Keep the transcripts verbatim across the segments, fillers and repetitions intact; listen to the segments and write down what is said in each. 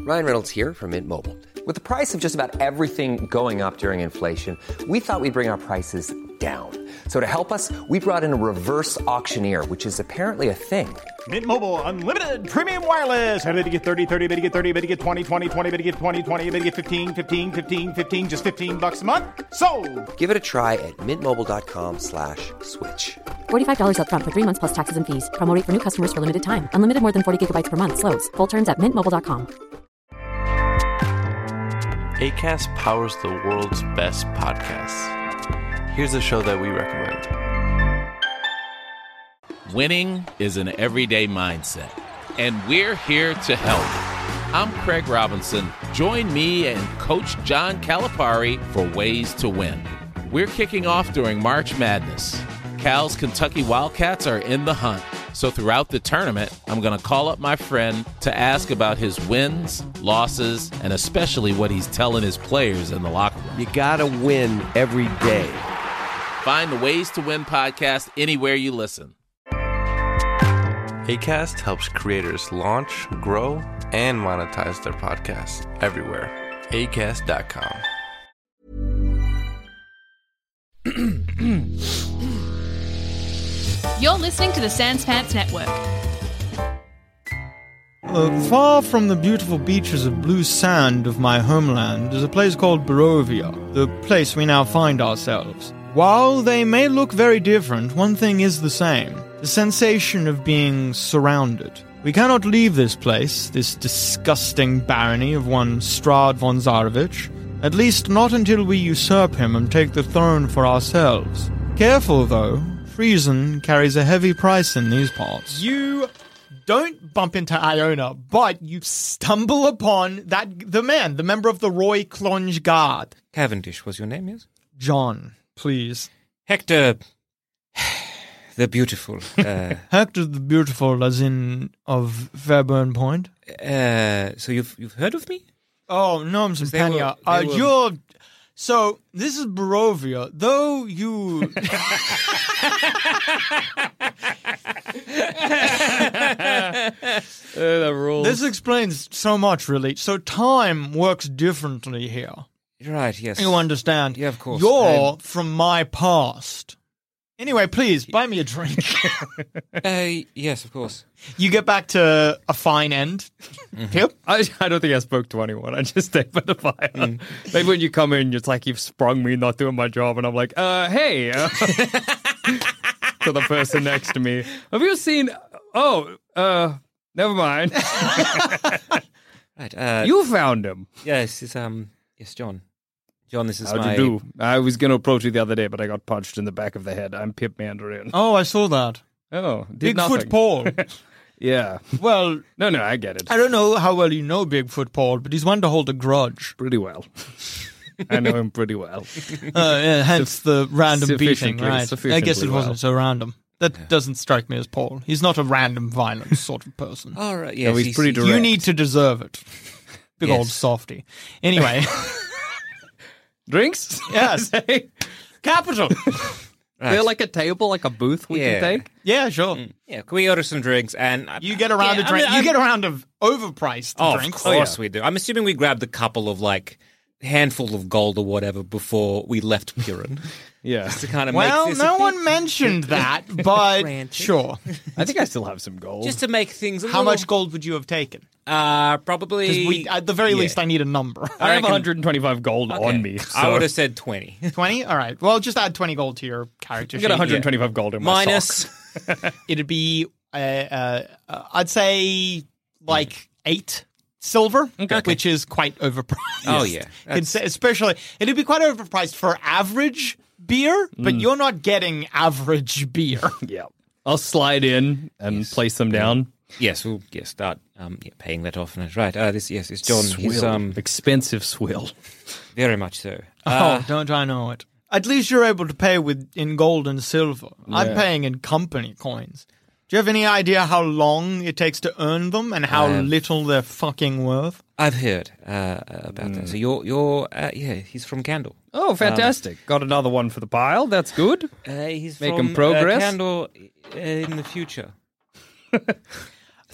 Ryan Reynolds here from Mint Mobile. With the price of just about everything going up during inflation, we thought we'd bring our prices down. So to help us, we brought in a reverse auctioneer, which is apparently a thing. Mint Mobile Unlimited Premium Wireless. How to get thirty, thirty, how to get thirty, how to get twenty, twenty, twenty, how to get twenty, twenty, how to get fifteen, fifteen, fifteen, fifteen, just fifteen bucks a month? Sold! Give it a try at mintmobile.com slash switch. forty-five dollars up front for three months plus taxes and fees. Promo rate for new customers for limited time. Unlimited more than forty gigabytes per month. Slows full terms at mint mobile dot com. Acast powers the world's best podcasts. Here's a show that we recommend. Winning is an everyday mindset, and we're here to help. I'm Craig Robinson. Join me and Coach John Calipari for Ways to Win. We're kicking off during March Madness. Cal's Kentucky Wildcats are in the hunt. So throughout the tournament, I'm going to call up my friend to ask about his wins, losses, and especially what he's telling his players in the locker room. You got to win every day. Find the Ways to Win podcast anywhere you listen. Acast helps creators launch, grow, and monetize their podcasts everywhere. acast dot com. You're listening to the Sans Pants Network. Uh, far from the beautiful beaches of blue sand of my homeland is a place called Barovia, the place we now find ourselves. While they may look very different, one thing is the same. The sensation of being surrounded. We cannot leave this place, this disgusting barony of one Strahd von Zarovich, at least not until we usurp him and take the throne for ourselves. Careful, though. Friesen carries a heavy price in these parts. You don't bump into Iona, but you stumble upon that the man, the member of the Roy Clonge Guard. Cavendish was your name, yes? John, please. Hector the Beautiful. Uh, Hector the Beautiful, as in of Fairburn Point? Uh, so you've you've heard of me? Oh, Gnomes and They Pania. were- Uh, they were- you're... So, this is Barovia. Though you... The rules. This explains so much, really. So time works differently here. Right, yes. You understand? Yeah, of course. You're I'm- from my past. Anyway, please, buy me a drink. Uh, yes, of course. You get back to a fine end. Yep. I, I don't think I spoke to anyone. I just stayed by the fire. Mm. Maybe when you come in, it's like you've sprung me not doing my job, and I'm like, uh, hey. Uh, to the person next to me. Have you seen... Oh, uh, never mind. Right. Uh, You found him. Yes, it's, um, yes, John. John, this is How'd my... you do? I was going to approach you the other day, but I got punched in the back of the head. I'm Pip Mandarin. Oh, I saw that. Oh, did Bigfoot nothing. Paul. Yeah. Well, No, no, I get it. I don't know how well you know Bigfoot Paul, but he's one to hold a grudge. Pretty well. I know him pretty well. Uh, yeah, hence the random beating, Sufficiently- right? I guess sufficiently it wasn't well. so random. That doesn't strike me as Paul. He's not a random violent sort of person. All right, yes. No, he's pretty direct. You need to deserve it. Big Yes. old softy. Anyway. Drinks? Yes. Capital. Right. They're like a table, like a booth we Yeah. can take? Yeah, sure. Yeah, can we order some drinks? And uh, You get a round yeah, of drink. I mean, you I'm- get a round of overpriced Oh, drinks. of course we do. I'm assuming we grabbed a couple of, like, handful of gold or whatever before we left Purin. Yeah. to kind of Well, make this a no bit- one mentioned that, but Frantic. sure. I think I still have some gold. Just to make things a How little- much gold would you have taken? Uh, Because probably... we, at the very yeah. least, I need a number. I have reckon- one hundred twenty-five gold Okay. on me. So I would have said twenty. twenty? All right. Well, just add twenty gold to your character I sheet. got one hundred twenty-five gold in my Minus... sock. It'd be, uh, uh, uh, I'd say, like eight silver, which is quite overpriced. Oh, yeah. Consi- Especially, it'd be quite overpriced for average beer, but Mm. you're not getting average beer. Yeah. I'll slide in and Yes. place them down. Yes, we'll yeah, start um, yeah, paying that off. And right, uh, this yes, it's John. He's Swill. um, Expensive swill. very much so. Uh, Oh, don't I know it? At least you're able to pay with in gold and silver. I'm Yeah. paying in company coins. Do you have any idea how long it takes to earn them and how Uh, little they're fucking worth? I've heard uh, about that. So you're you're uh, yeah, he's from Candle. Oh, fantastic. Got another one for the pile. That's good. Uh, he's Making from progress? Uh, Candle uh, in the future.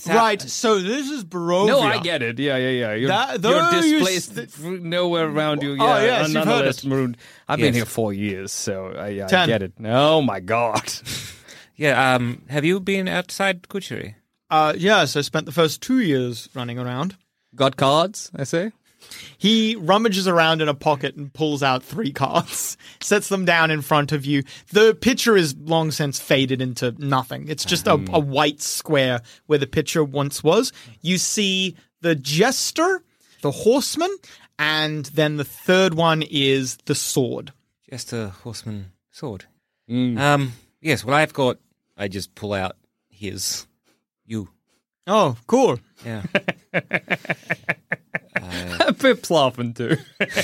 Right, so this is Barovia. No, I get it. Yeah, yeah, yeah. You're, That- you're though you displaced s- f- nowhere around you. Yeah, Oh, yes, you've heard nonetheless it. marooned. I've been Yes. here four years, so I, I Ten. get it. Oh my god. Yeah. Um. Have you been outside Kucheri? Uh, yes, I spent the first two years running around. Got cards? I say. He rummages around in a pocket and pulls out three cards, sets them down in front of you. The picture is long since faded into nothing. It's just a, a white square where the picture once was. You see the jester, the horseman, and then the third one is the sword. Just a horseman sword. Um. Yes. Well, I've got. I just pull out his. You. Oh, cool. Yeah. Pip's laughing too.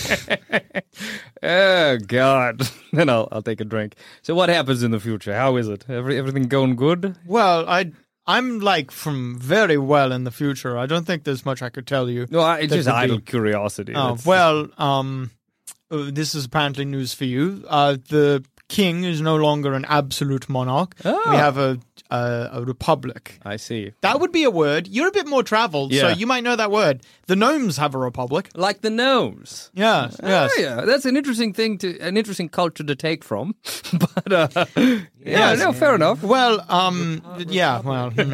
Oh god. Then I'll I'll take a drink. So what happens in the future? How is it? Every, everything going good? Well, I, I'm like from very well in the future. I don't think there's much I could tell you. No, I, it's That just would be- idle curiosity. Oh, That's- well, um, uh, this is apparently news for you. Uh, the king is no longer an absolute monarch. Oh. We have a, a a republic. I see. That would be a word. You're a bit more traveled, so Yeah. you might know that word. The gnomes have a republic. Like the gnomes. Yes, yes. Oh, yeah, that's an interesting thing to, an interesting culture to take from. But uh, yeah, no, fair enough. Well, um, yeah, well. hmm.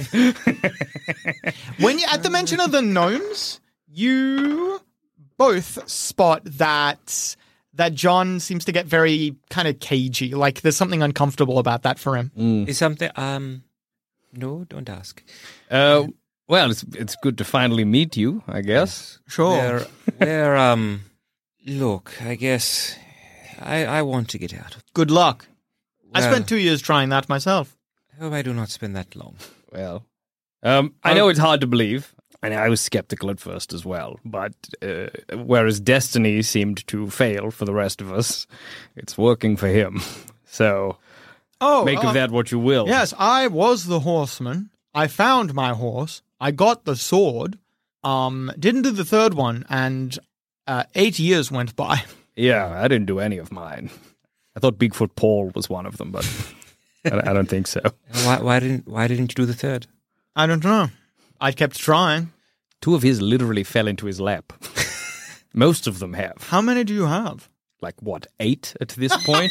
When you, at the mention of the gnomes, you both spot that that John seems to get very kind of cagey. Like there's something uncomfortable about that for him. Is something. Um. No, don't ask. Uh, well, it's it's good to finally meet you, I guess. Sure. Where, where, um, look, I guess I, I want to get out of. Good luck. I Well- spent two years trying that myself. I hope I do not spend that long. Well, um, I know it's hard to believe, and I was skeptical at first as well. But uh, whereas destiny seemed to fail for the rest of us, it's working for him. So Oh, make uh, of that what you will. Yes, I was the horseman. I found my horse. I got the sword. Um, didn't do the third one, and uh, eight years went by. Yeah, I didn't do any of mine. I thought Bigfoot Paul was one of them, but I, I don't think so. Why, why didn't Why didn't you do the third? I don't know. I kept trying. Two of his literally fell into his lap. Most of them have. How many do you have? Like, what, eight at this point?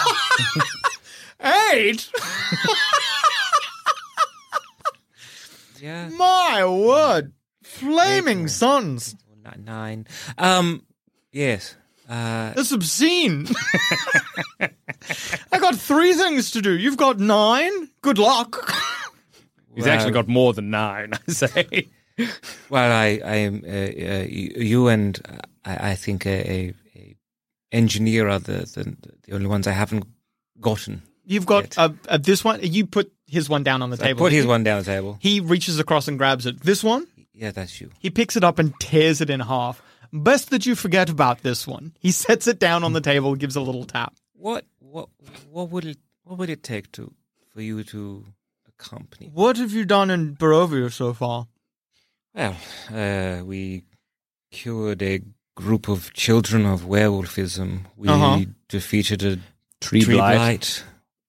Eight? Yeah, My word. Flaming sons. N- nine. Um. Yes. Uh. That's obscene. I got three things to do. You've got nine? Good luck. He's Well- actually got more than nine, I say. Well, I, I am. Uh, uh, you you and uh, I, I think a, a, a engineer are the, the the only ones I haven't gotten. You've got Yet. uh, uh, this one. You put his one down on the I table. put his one down the table. He reaches across and grabs it. This one? Yeah, that's you. He picks it up and tears it in half. Best that you forget about this one. He sets it down on the table, gives a little tap. What what what would it what would it take to for you to accompany? What have you done in Barovia so far? Well, uh, we cured a group of children of werewolfism. We Uh-huh. defeated a Tree tree blight. blight.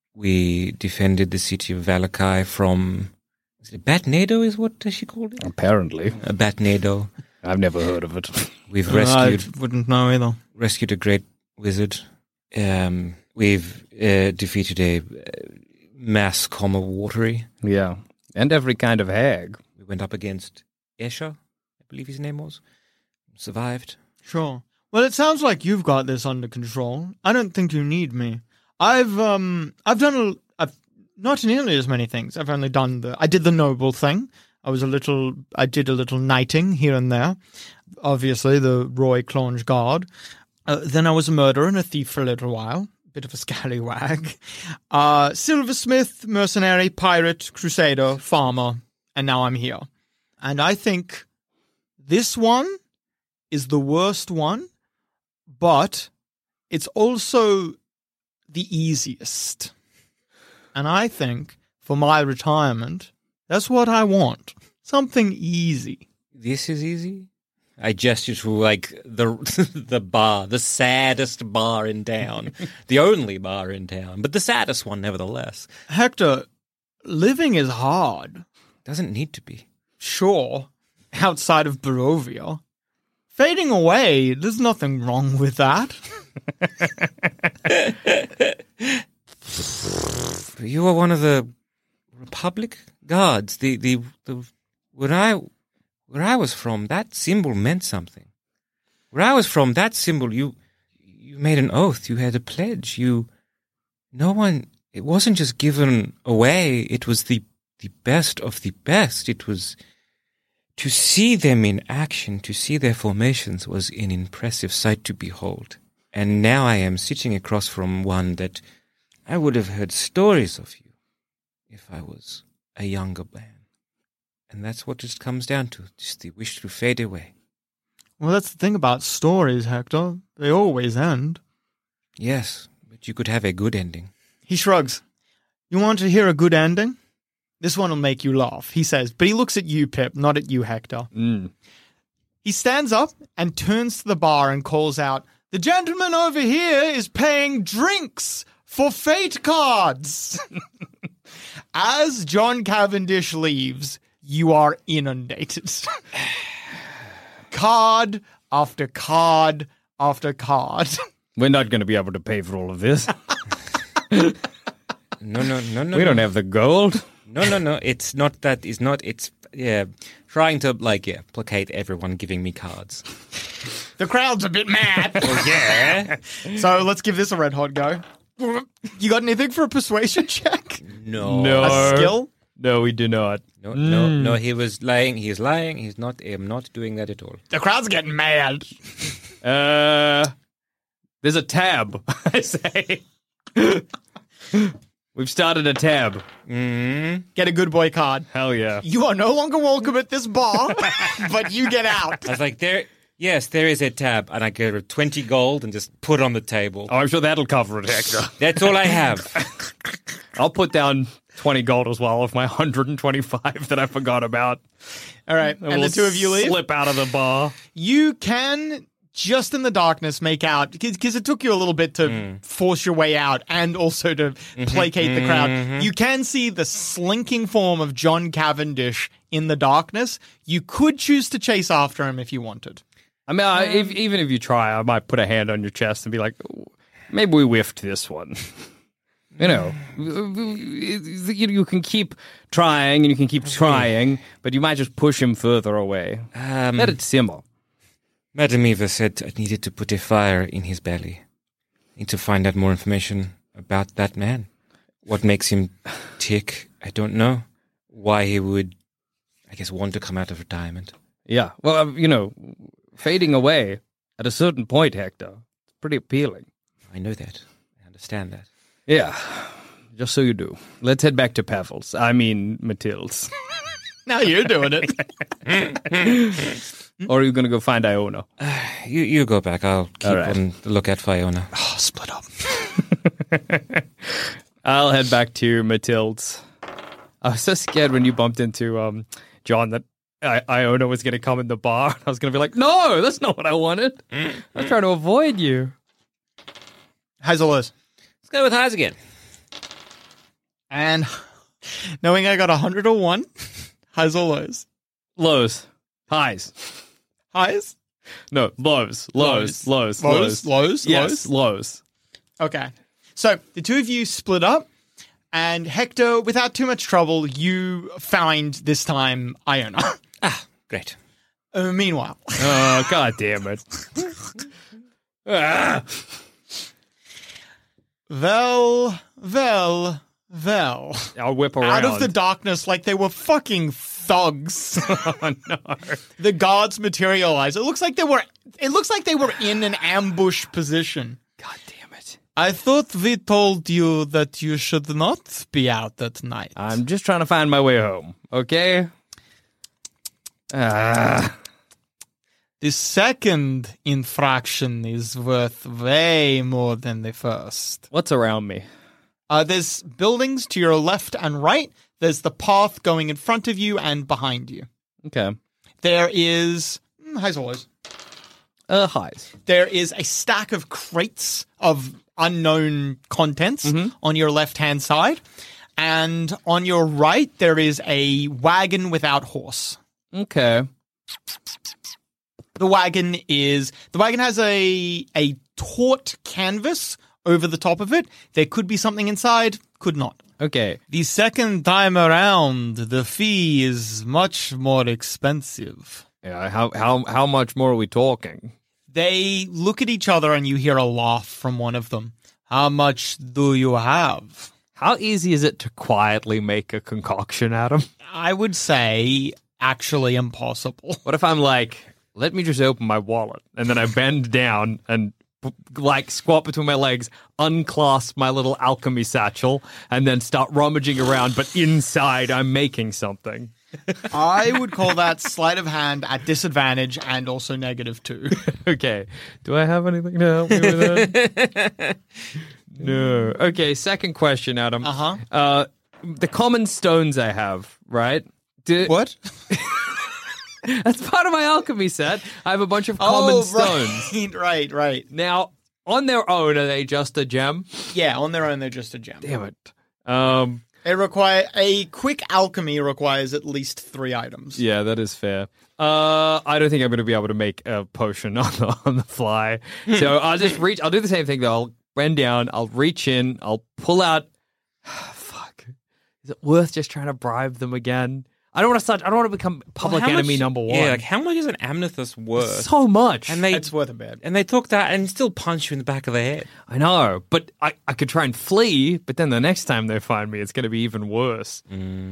We defended the city of Valakai from is it Batnado is what she called it? Apparently. A Batnado. I've never heard of it. We've rescued I wouldn't know either. rescued a great wizard. Um, we've uh, defeated a uh, mass comma watery. Yeah. And every kind of hag. We went up against Escher, I believe his name was. Survived. Sure. Well, it sounds like you've got this under control. I don't think you need me. I've um I've done a, I've not nearly as many things. I've only done the I did the noble thing. I was a little I did a little knighting here and there. Obviously the Roy Clonge Guard. Uh, then I was a murderer and a thief for a little while. Bit of a scallywag. Uh silversmith, mercenary, pirate, crusader, farmer, and now I'm here. And I think this one is the worst one, but it's also the easiest. And I think for my retirement, that's what I want. Something easy. This is easy. I gesture to like the the bar, the saddest bar in town, the only bar in town, but the saddest one nevertheless. Hector, living is hard. Doesn't need to be. Sure, outside of Barovia. Fading away, there's nothing wrong with that. You are one of the Republic Guards. The, the, the, where I, where I was from, that symbol meant something. Where I was from, that symbol, you, you made an oath. You had a pledge. You, no one, it wasn't just given away. It was the, the best of the best. It was, to see them in action, to see their formations was an impressive sight to behold. And now I am sitting across from one that I would have heard stories of you if I was a younger man. And that's what it comes down to, just the wish to fade away. Well, that's the thing about stories, Hector. They always end. Yes, but you could have a good ending. He shrugs. You want to hear a good ending? This one will make you laugh, he says, but he looks at you, Pip, not at you, Hector. Mm. He stands up and turns to the bar and calls out, "The gentleman over here is paying drinks for fate cards." As John Cavendish leaves, you are inundated. Card after card after card. We're not going to be able to pay for all of this. No, no, no, no. We don't no. have the gold. No, no, no. It's not that. It's not. It's, yeah, trying to, like, yeah, placate everyone giving me cards. The crowd's a bit mad. Oh, yeah. So let's give this a red hot go. You got anything for a persuasion check? No. No. A skill? No, we do not. No, no, no. He was lying. He's lying. He's not. I'm not doing that at all. The crowd's getting mad. Uh, there's a tab, I say. We've started a tab. Mm-hmm. Get a good boy card. Hell yeah. You are no longer welcome at this bar, but you get out. I was like, there. Yes, there is a tab, and I gave her twenty gold and just put on the table. Oh, I'm sure that'll cover it, Hector. That's all I have. I'll put down twenty gold as well of my one hundred twenty-five that I forgot about. All right, and, and we'll the two of you leave? Slip out of the bar. You can, just in the darkness, make out, because it took you a little bit to mm. force your way out and also to mm-hmm, placate the crowd. Mm-hmm. You can see the slinking form of John Cavendish in the darkness. You could choose to chase after him if you wanted. I mean, I, if, even if you try, I might put a hand on your chest and be like, maybe we whiffed this one. You know, you, you can keep trying and you can keep trying, but you might just push him further away. Um, Let it simmer. Madame Eva said I needed to put a fire in his belly. I need to find out more information about that man. What makes him tick, I don't know. Why he would, I guess, want to come out of retirement. Yeah, well, um, you know, fading away at a certain point, Hector, it's pretty appealing. I know that. I understand that. Yeah, just so you do. Let's head back to Pavel's. I mean, Matilda's. Now you're doing it. Or are you going to go find Iona? Uh, you you go back. I'll keep right. on the lookout for Iona. Oh, split up. I'll head back to Matilda's. I was so scared when you bumped into um, John that I- Iona was going to come in the bar. I was going to be like, no, that's not what I wanted. I was trying to avoid you. Highs or lows? Let's go with highs again. And knowing I got one hundred or one, highs or lows? Lows. Highs. Highs? No, lows. Lows. Lows. Lows? Lows? Lows? Yes, lows. Okay. So the two of you split up, and Hector, without too much trouble, you find this time Iona. Ah, great. Uh, meanwhile. Oh, god damn it. ah. Well, well, well. I'll whip around. Out of the darkness like they were fucking thugs. Oh, no. The guards materialize. It looks like they were it looks like they were in an ambush position. God damn it. I thought we told you that you should not be out at night. I'm just trying to find my way home, okay? Ah. The second infraction is worth way more than the first. What's around me? Uh, there's buildings to your left and right. There's the path going in front of you and behind you. Okay. There is... Mm, highs or lows? Uh, highs. There is a stack of crates of unknown contents mm-hmm. on your left-hand side. And on your right, there is a wagon without horse. Okay. The wagon is the wagon has a a taut canvas over the top of it. There could be something inside, could not. Okay. The second time around, the fee is much more expensive. Yeah, how how how much more are we talking? They look at each other and you hear a laugh from one of them. How much do you have? How easy is it to quietly make a concoction, Adam? I would say actually impossible. What if I'm like, let me just open my wallet, and then I bend down and like squat between my legs, unclasp my little alchemy satchel, and then start rummaging around, but inside I'm making something. I would call that sleight of hand at disadvantage and also negative two. Okay. Do I have anything to help me with that? No. Okay, second question, Adam. Uh-huh. Uh, the common stones I have, right? Do- What? That's part of my alchemy set. I have a bunch of common oh, stones. Right, right, right. Now, on their own, are they just a gem? Yeah, on their own, they're just a gem. Damn it. Um, It require a quick alchemy requires at least three items. yeah, that is fair. Uh, I don't think I'm going to be able to make a potion on the, on the fly. So I'll just reach. I'll do the same thing, though. I'll bend down. I'll reach in. I'll pull out. Fuck. Is it worth just trying to bribe them again? I don't want to start. I don't want to become public Well, how enemy much- number one. Yeah, like how much is an amethyst worth? So much. and they It's worth a bit. and they took that and still punch you in the back of the head. I know, but I, I could try and flee, but then the next time they find me, it's going to be even worse.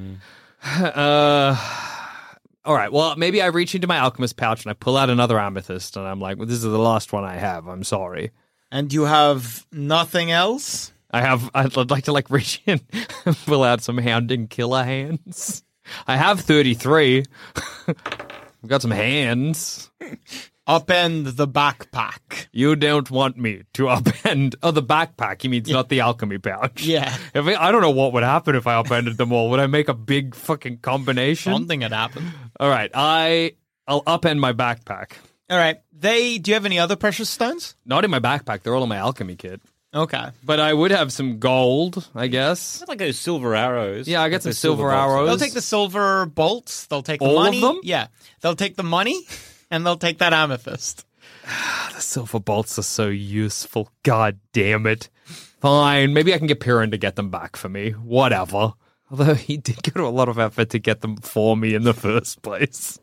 Uh, all right, well, maybe I reach into my alchemist pouch and I pull out another amethyst, and I'm like, well, this is the last one I have. I'm sorry. And you have nothing else? I have, I'd, I'd like to, like, reach in and pull out some hounding killer hands. I have thirty-three. I've got some hands. Upend the backpack. You don't want me to upend. Oh, the backpack. He means not the alchemy pouch. Yeah. If I, I don't know what would happen if I upended them all. Would I make a big fucking combination? Something had happened. All right. I, I'll upend my backpack. All right. They. Do you have any other precious stones? Not in my backpack. They're all in my alchemy kit. Okay. But I would have some gold, I guess. Like those silver arrows. Yeah, I got Like some those silver bolts. arrows. They'll take the silver bolts. They'll take the All of money. them? Yeah. They'll take the money, and they'll take that amethyst. The silver bolts are so useful. God damn it. Fine. Maybe I can get Piran to get them back for me. Whatever. Although he did go to a lot of effort to get them for me in the first place.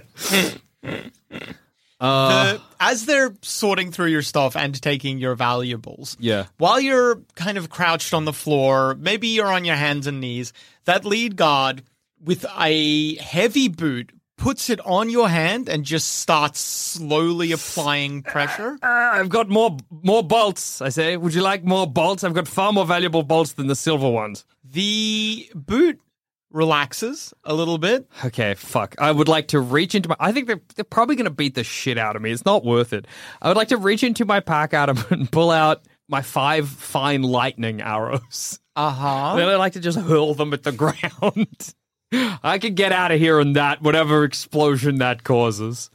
uh, The, as they're sorting through your stuff and taking your valuables, yeah. while you're kind of crouched on the floor, maybe you're on your hands and knees, that lead guard with a heavy boot puts it on your hand and just starts slowly applying pressure. Uh, I've got more more bolts, I say. Would you like more bolts? I've got far more valuable bolts than the silver ones. The boot relaxes a little bit. Okay, fuck. I would like to reach into my... I think they're, they're probably going to beat the shit out of me. It's not worth it. I would like to reach into my pack, Adam, and pull out my five fine lightning arrows. Uh-huh. Then I'd like to just hurl them at the ground. I can get out of here in that, whatever explosion that causes.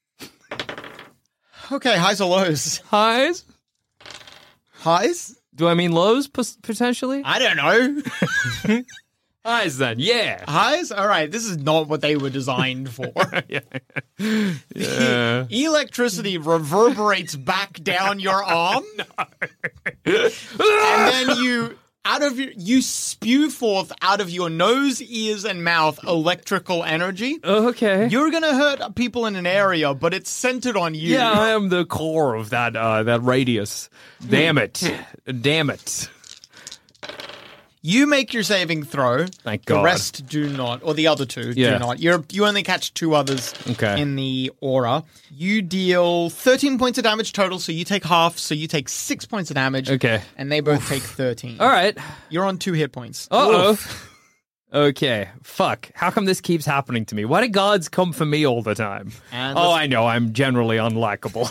Okay, highs or lows? Highs? Highs? Do I mean lows, p- potentially? I don't know. Highs, then. Yeah. Highs? All right, this is not what they were designed for. yeah. yeah. Electricity reverberates back down your arm. And then you... Out of your, you spew forth out of your nose, ears, and mouth electrical energy. Okay. You're gonna hurt people in an area, but it's centered on you. Yeah, I am the core of that uh, that radius. Damn it. Damn it. You make your saving throw. Thank The God. rest do not, or the other two Yeah. do not. You're you only catch two others Okay. in the aura. You deal thirteen points of damage total, so you take half, so you take six points of damage. Okay. And they both take thirteen. All right. You're on two hit points. Uh-oh. Okay. Fuck. How come this keeps happening to me? Why do gods come for me all the time? And oh, let's- I know. I'm generally unlikable.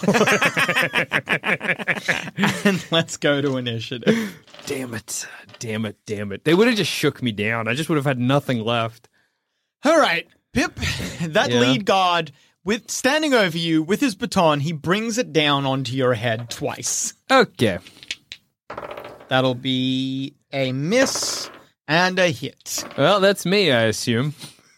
And let's go to initiative. Damn it. Damn it. Damn it. They would have just shook me down. I just would have had nothing left. All right, Pip, that Yeah. lead guard, with standing over you with his baton, he brings it down onto your head twice. Okay. That'll be a miss And a hit. Well, that's me, I assume.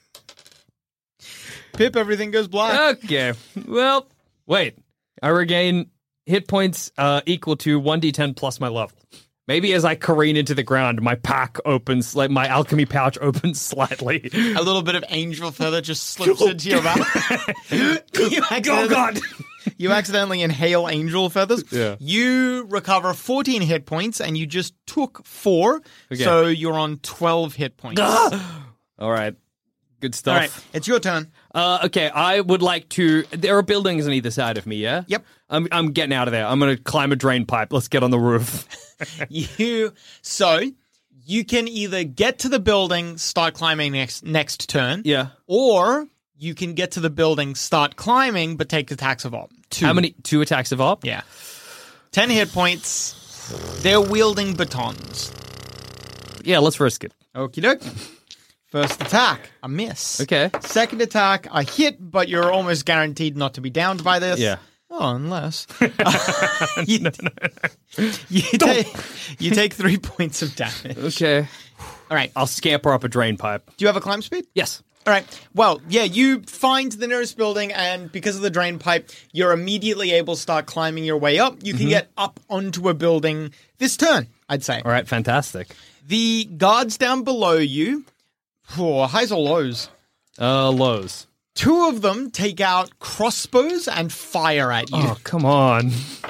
Pip, everything goes black. Okay. Well, wait. I regain hit points uh, equal to one d ten plus my level. Maybe as I careen into the ground, my pack opens, like my alchemy pouch opens slightly. A little bit of angel feather just slips into your mouth. you Oh, God. You accidentally inhale angel feathers. Yeah. You recover fourteen hit points, and you just took four, Okay. so you're on twelve hit points. All right. Good stuff. All right, it's your turn. Uh, okay, I would like to... There are buildings on either side of me, yeah? Yep. I'm, I'm getting out of there. I'm going to climb a drain pipe. Let's get on the roof. You so you can either get to the building, start climbing next next turn, Yeah. or you can get to the building, start climbing, but take attacks of op. Two. How many? Two attacks of op? Yeah. Ten hit points. They're wielding batons. Yeah, let's risk it. Okie doke. First attack, a miss. Okay. Second attack, a hit, but you're almost guaranteed not to be downed by this. Yeah. Oh, unless. you, no, no, no. You, take, you take three points of damage. Okay. All right. I'll scamper up a drain pipe. Do you have a climb speed? Yes. All right. Well, yeah, you find the nearest building, and because of the drain pipe, you're immediately able to start climbing your way up. You can Mm-hmm. get up onto a building this turn, I'd say. All right, fantastic. The guards down below you, oh, highs or lows? Uh, lows. Two of them take out crossbows and fire at you. Oh, come on.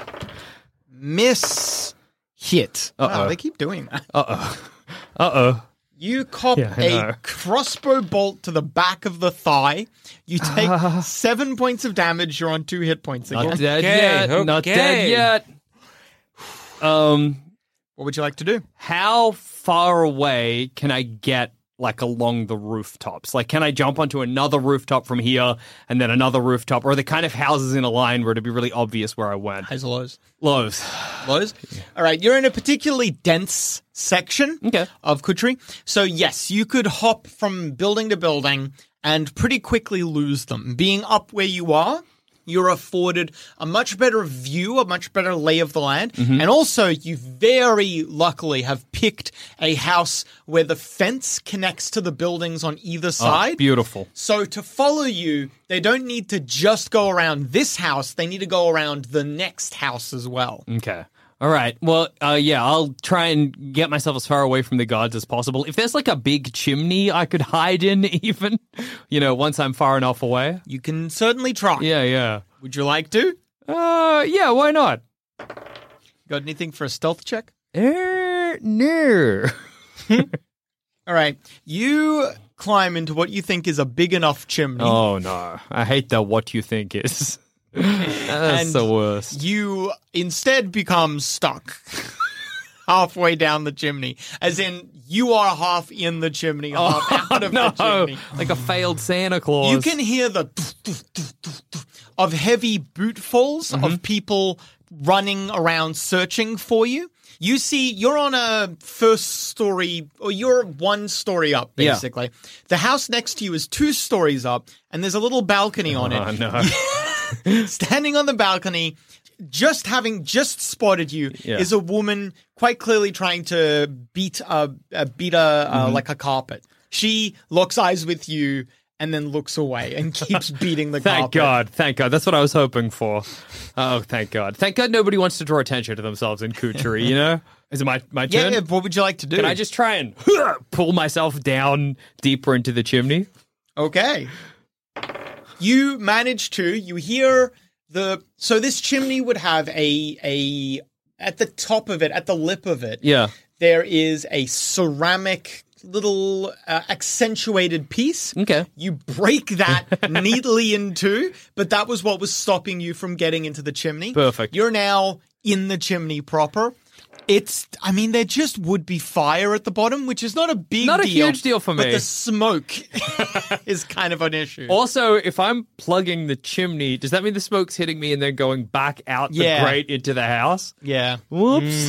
Miss, hit. Wow, Uh-oh. they keep doing that. Uh-oh. Uh-oh. You cop Yeah, I a know. crossbow bolt to the back of the thigh. You take seven points of damage. You're on two hit points again. Not dead Okay, yet. Not okay. dead yet. Um, What would you like to do? how far away can I get, like, along the rooftops? Like, can I jump onto another rooftop from here and then another rooftop? Or are the kind of houses in a line where it'd be really obvious where I went? Highs or lows? Lows. Lows? All right, you're in a particularly dense section Okay. of Kutri. So, yes, you could hop from building to building and pretty quickly lose them. Being up where you are, you're afforded a much better view, a much better lay of the land. And also, you very luckily have picked a house where the fence connects to the buildings on either side. Oh, beautiful. So to follow you, they don't need to just go around this house. They need to go around the next house as well. Okay. All right. Well, uh, yeah, I'll try and get myself as far away from the guards as possible. If there's like a big chimney I could hide in, even, you know, once I'm far enough away. You can certainly try. Yeah, yeah. Would you like to? Uh, yeah, why not? Got anything for a stealth check? Er, no. All right. You climb into what you think is a big enough chimney. Oh, no. I hate that what you think is. That's And the worst. You instead become stuck halfway down the chimney. As in, you are half in the chimney, half out of no, the chimney. like a failed Santa Claus. You can hear the of heavy boot falls Mm-hmm. of people running around searching for you. You see, you're on a first story, or you're one story up, Yeah. basically. The house next to you is two stories up, and there's a little balcony on Oh, it. no. Standing on the balcony, just having just spotted you, Yeah. is a woman quite clearly trying to beat a, a beat a uh, Mm-hmm. like a carpet. She locks eyes with you and then looks away and keeps beating the Thank carpet. God. Thank God. That's what I was hoping for. Oh, thank God. Thank God nobody wants to draw attention to themselves in Kuchari, you know? Is it my, my Yeah, turn? yeah, what would you like to do? Can I just try and pull myself down deeper into the chimney? Okay. You manage to. You hear the. So this chimney would have a a at the top of it, at the lip of it. Yeah. There is a ceramic little uh, accentuated piece. Okay. You break that neatly in two, but that was what was stopping you from getting into the chimney. Perfect. You're now in the chimney proper. It's, I mean, there just would be fire at the bottom, which is not a big Not a deal. huge deal for But me. the smoke is kind of an issue. Also, if I'm plugging the chimney, does that mean the smoke's hitting me and then going back out the Yeah. grate into the house? Yeah. Whoops.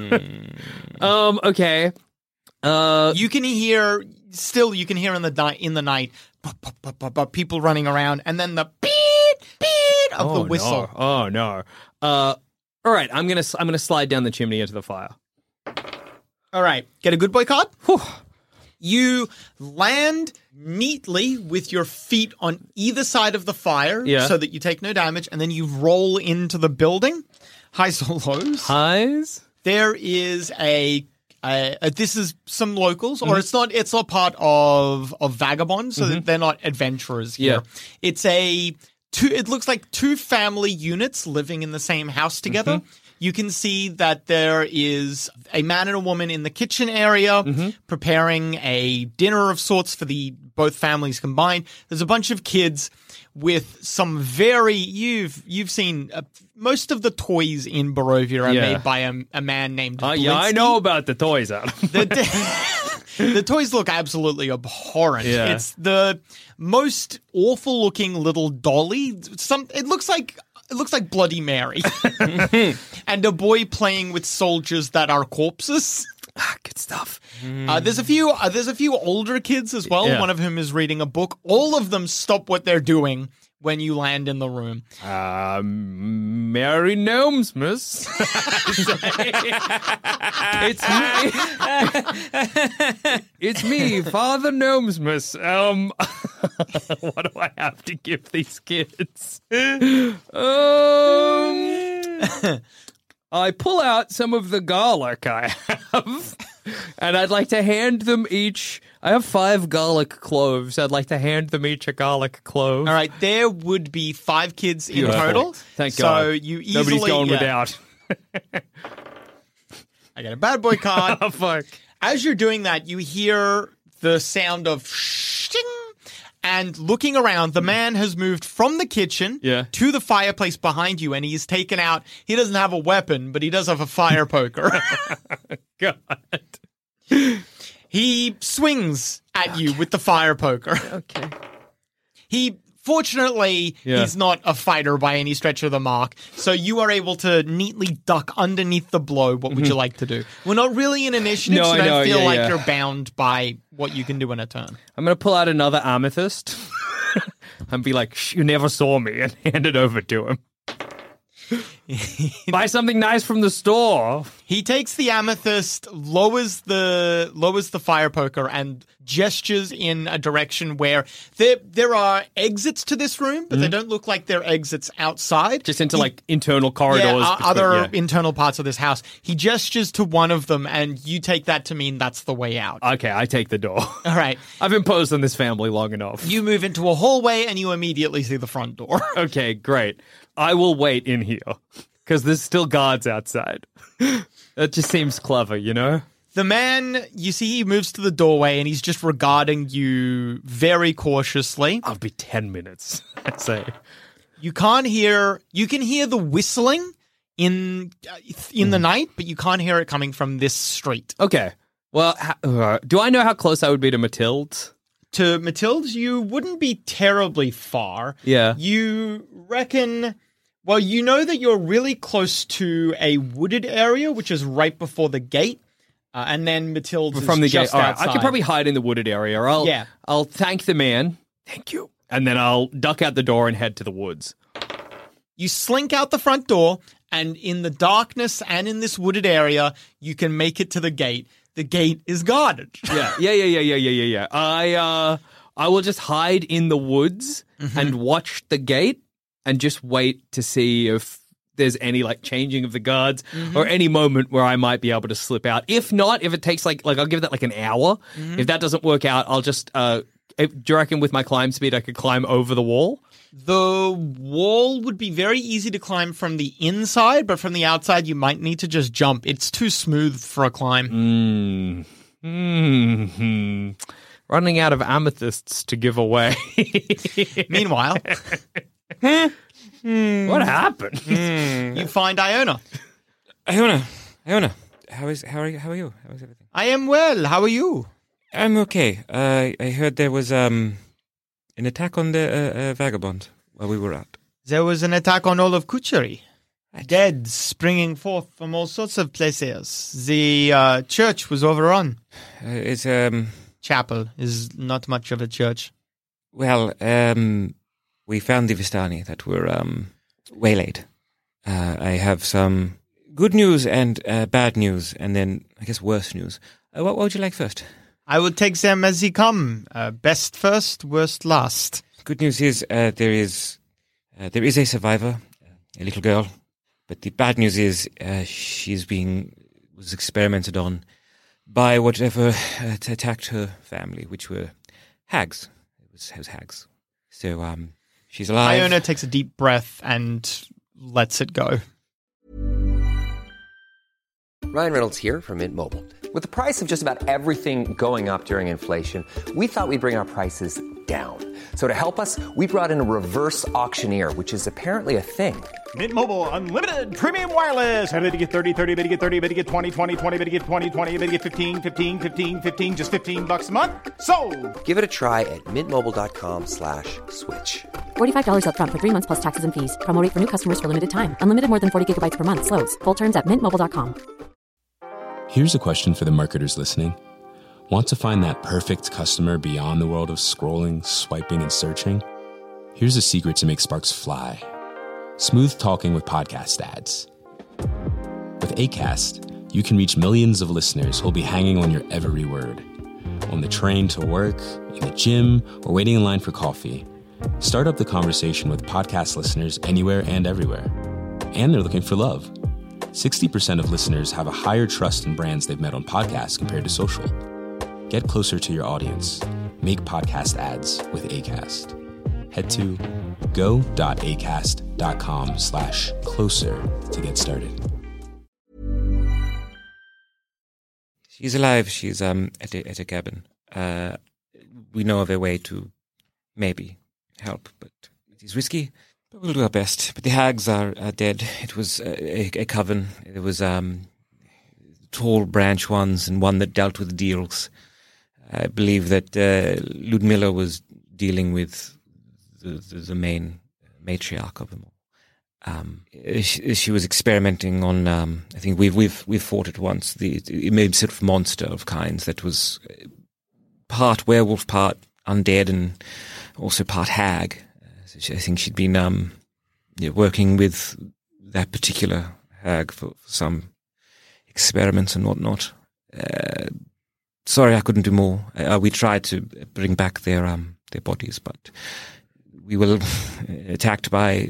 um. Okay. Uh. You can hear, still you can hear in the di- in the night, bu- bu- bu- bu- bu- people running around, and then the beat, beat of oh, the whistle. No. Oh no. Uh. All right. I'm gonna. I'm gonna slide down the chimney into the fire. All right. Get a good boy card? Whew. You land neatly with your feet on either side of the fire Yeah. so that you take no damage, and then you roll into the building. Highs or lows? Highs? There is a... Uh, uh, this is some locals, or it's not. It's not part of of Vagabond, so that they're not adventurers here. Yeah. It's a two. It looks like two family units living in the same house together. You can see that there is a man and a woman in the kitchen area preparing a dinner of sorts for the both families combined. There's a bunch of kids with some very you've you've seen uh, most of the toys in Barovia are Yeah. made by a, a man named Uh, yeah, I Blinsky. know about the toys, Adam. The, the toys look absolutely abhorrent. Yeah. It's the most awful looking little dolly. Some it looks like it looks like Bloody Mary, and a boy playing with soldiers that are corpses. Ah, good stuff. Uh, there's a few. Uh, there's a few older kids as well. Yeah. One of whom is reading a book. All of them stop what they're doing when you land in the room. Uh, Merry Gnomes, miss. It's me. It's me, Father Gnomes, miss. Um, what do I have to give these kids? Um, I pull out some of the garlic I have, and I'd like to hand them each. I have five garlic cloves. I'd like to hand them each a garlic clove. All right, there would be five kids in Beautiful. total. Thank so God. you easily Nobody's going yeah. without. I got a bad boy card. Oh, fuck. As you're doing that, you hear the sound of shing, and looking around, the man has moved from the kitchen Yeah. to the fireplace behind you, and he's taken out, he doesn't have a weapon, but he does have a fire poker. God. He swings at you with the fire poker. Okay. He, fortunately, Yeah. he's not a fighter by any stretch of the mark, so you are able to neatly duck underneath the blow. What would you like to do? We're not really in initiative, No, so I don't know, feel yeah, like yeah. you're bound by what you can do in a turn. I'm going to pull out another amethyst and be like, Shh, you never saw me, and hand it over to him. Buy something nice from the store. He takes the amethyst, lowers the lowers the fire poker, and gestures in a direction where there there are exits to this room, but they don't look like they're exits outside. Just into He- like internal corridors. yeah, o- between- other yeah. internal parts of this house. He gestures to one of them, and you take that to mean that's the way out. Okay, I take the door. All right. I've imposed on this family long enough. You move into a hallway, and you immediately see the front door. Okay, great. I will wait in here because there's still guards outside. That just seems clever, you know? The man, you see, he moves to the doorway, and he's just regarding you very cautiously. I'll be ten minutes, I say. You can't hear. You can hear the whistling in uh, in the night, but you can't hear it coming from this street. Okay. Well, ha- uh, do I know how close I would be to Mathilde? To Mathilde's, you wouldn't be terribly far. Yeah. You reckon. Well, you know that you're really close to a wooded area, which is right before the gate, uh, and then Mathilde's From the is just gate. All right, outside. I could probably hide in the wooded area. Or I'll, Yeah. I'll thank the man. Thank you. And then I'll duck out the door and head to the woods. You slink out the front door, and in the darkness and in this wooded area, you can make it to the gate. The gate is guarded. Yeah, yeah, yeah, yeah, yeah, yeah, yeah, yeah. I, uh, I will just hide in the woods and watch the gate and just wait to see if there's any like changing of the guards or any moment where I might be able to slip out. If not, if it takes like like I'll give that like an hour. If that doesn't work out, I'll just uh, if, do you reckon with my climb speed I could climb over the wall? The wall would be very easy to climb from the inside, but from the outside, you might need to just jump. It's too smooth for a climb. Hmm. Hmm. Running out of amethysts to give away. Meanwhile, What happened? you find Iona. Iona, Iona, how is how are you? How are you? How is everything? I am well. How are you? I'm okay. Uh, I heard there was um an attack on the uh, uh, vagabond while we were out. There was an attack on all of Kucheri. Dead springing forth from all sorts of places. The uh, church was overrun. Uh, it's um Chapel is not much of a church. well um we found the Vistani that were um waylaid. Uh, I have some good news and uh, bad news, and then I guess worse news. Uh, what, what would you like first? I will take them as they come. Uh, best first, worst last. Good news is uh, there is uh, there is a survivor, a little girl. But the bad news is uh, she's being was experimented on by whatever uh, attacked her family, which were hags. It was, it was hags. So um, she's alive. Iona takes a deep breath and lets it go. Ryan Reynolds here from Mint Mobile. With the price of just about everything going up during inflation, we thought we'd bring our prices down. So to help us, we brought in a reverse auctioneer, which is apparently a thing. Mint Mobile Unlimited Premium Wireless. How to get thirty, thirty, bit to get thirty, bit to get twenty, twenty, twenty, bit to get twenty, twenty, bit to get fifteen, fifteen, fifteen, fifteen, just fifteen bucks a month? Sold! Give it a try at mintmobile.com slash switch. forty-five dollars up front for three months plus taxes and fees. Promo rate for new customers for limited time. Unlimited more than forty gigabytes per month. Slows full terms at mint mobile dot com. Here's a question for the marketers listening. Want to find that perfect customer beyond the world of scrolling, swiping, and searching? Here's a secret to make sparks fly. Smooth talking with podcast ads. With Acast, you can reach millions of listeners who'll be hanging on your every word. On the train to work, in the gym, or waiting in line for coffee. Start up the conversation with podcast listeners anywhere and everywhere. And they're looking for love. sixty percent of listeners have a higher trust in brands they've met on podcasts compared to social. Get closer to your audience. Make podcast ads with Acast. Head to go.acast.com slash closer to get started. She's alive. She's um at a, at a cabin. Uh, we know of a way to maybe help, but it is risky. But we'll do our best. But the hags are, are dead. It was a, a, a coven. There was um tall branch ones and one that dealt with deals. I believe that uh, Ludmilla was dealing with the, the, the main matriarch of them all. Um, she, she was experimenting on. Um, I think we've we've we've fought it once. The it made sort of monster of kinds that was part werewolf, part undead, and also part hag. So she, I think she'd been um, yeah, working with that particular hag for, for some experiments and whatnot. Uh, sorry, I couldn't do more. Uh, we tried to bring back their um their bodies, but we were attacked by,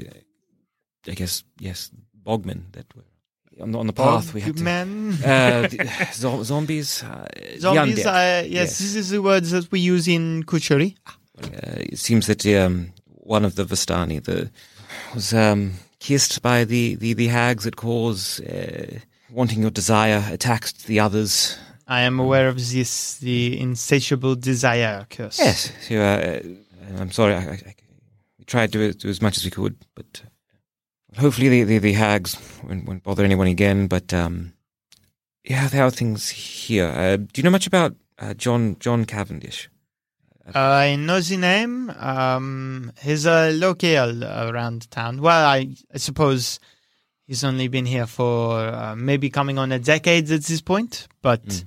I guess, yes, bogmen that were on the, on the path. We had to, uh, the, zo- zombies. Uh, Zombies. Uh, yes, yes, this is the words that we use in Kuchari. Uh, it seems that um, one of the Vistani the, was um, kissed by the, the, the hags that cause uh, wanting your desire, attacked the others. I am aware of this, the insatiable desire curse. Yes, so, uh, I'm sorry. I, I, we tried to do as much as we could, but uh, hopefully the, the, the hags won't, won't bother anyone again. But um, yeah, how are things here? Uh, do you know much about uh, John John Cavendish? Uh, I know the name. Um, he's a local around town. Well, I, I suppose he's only been here for uh, maybe coming on a decade at this point. But mm.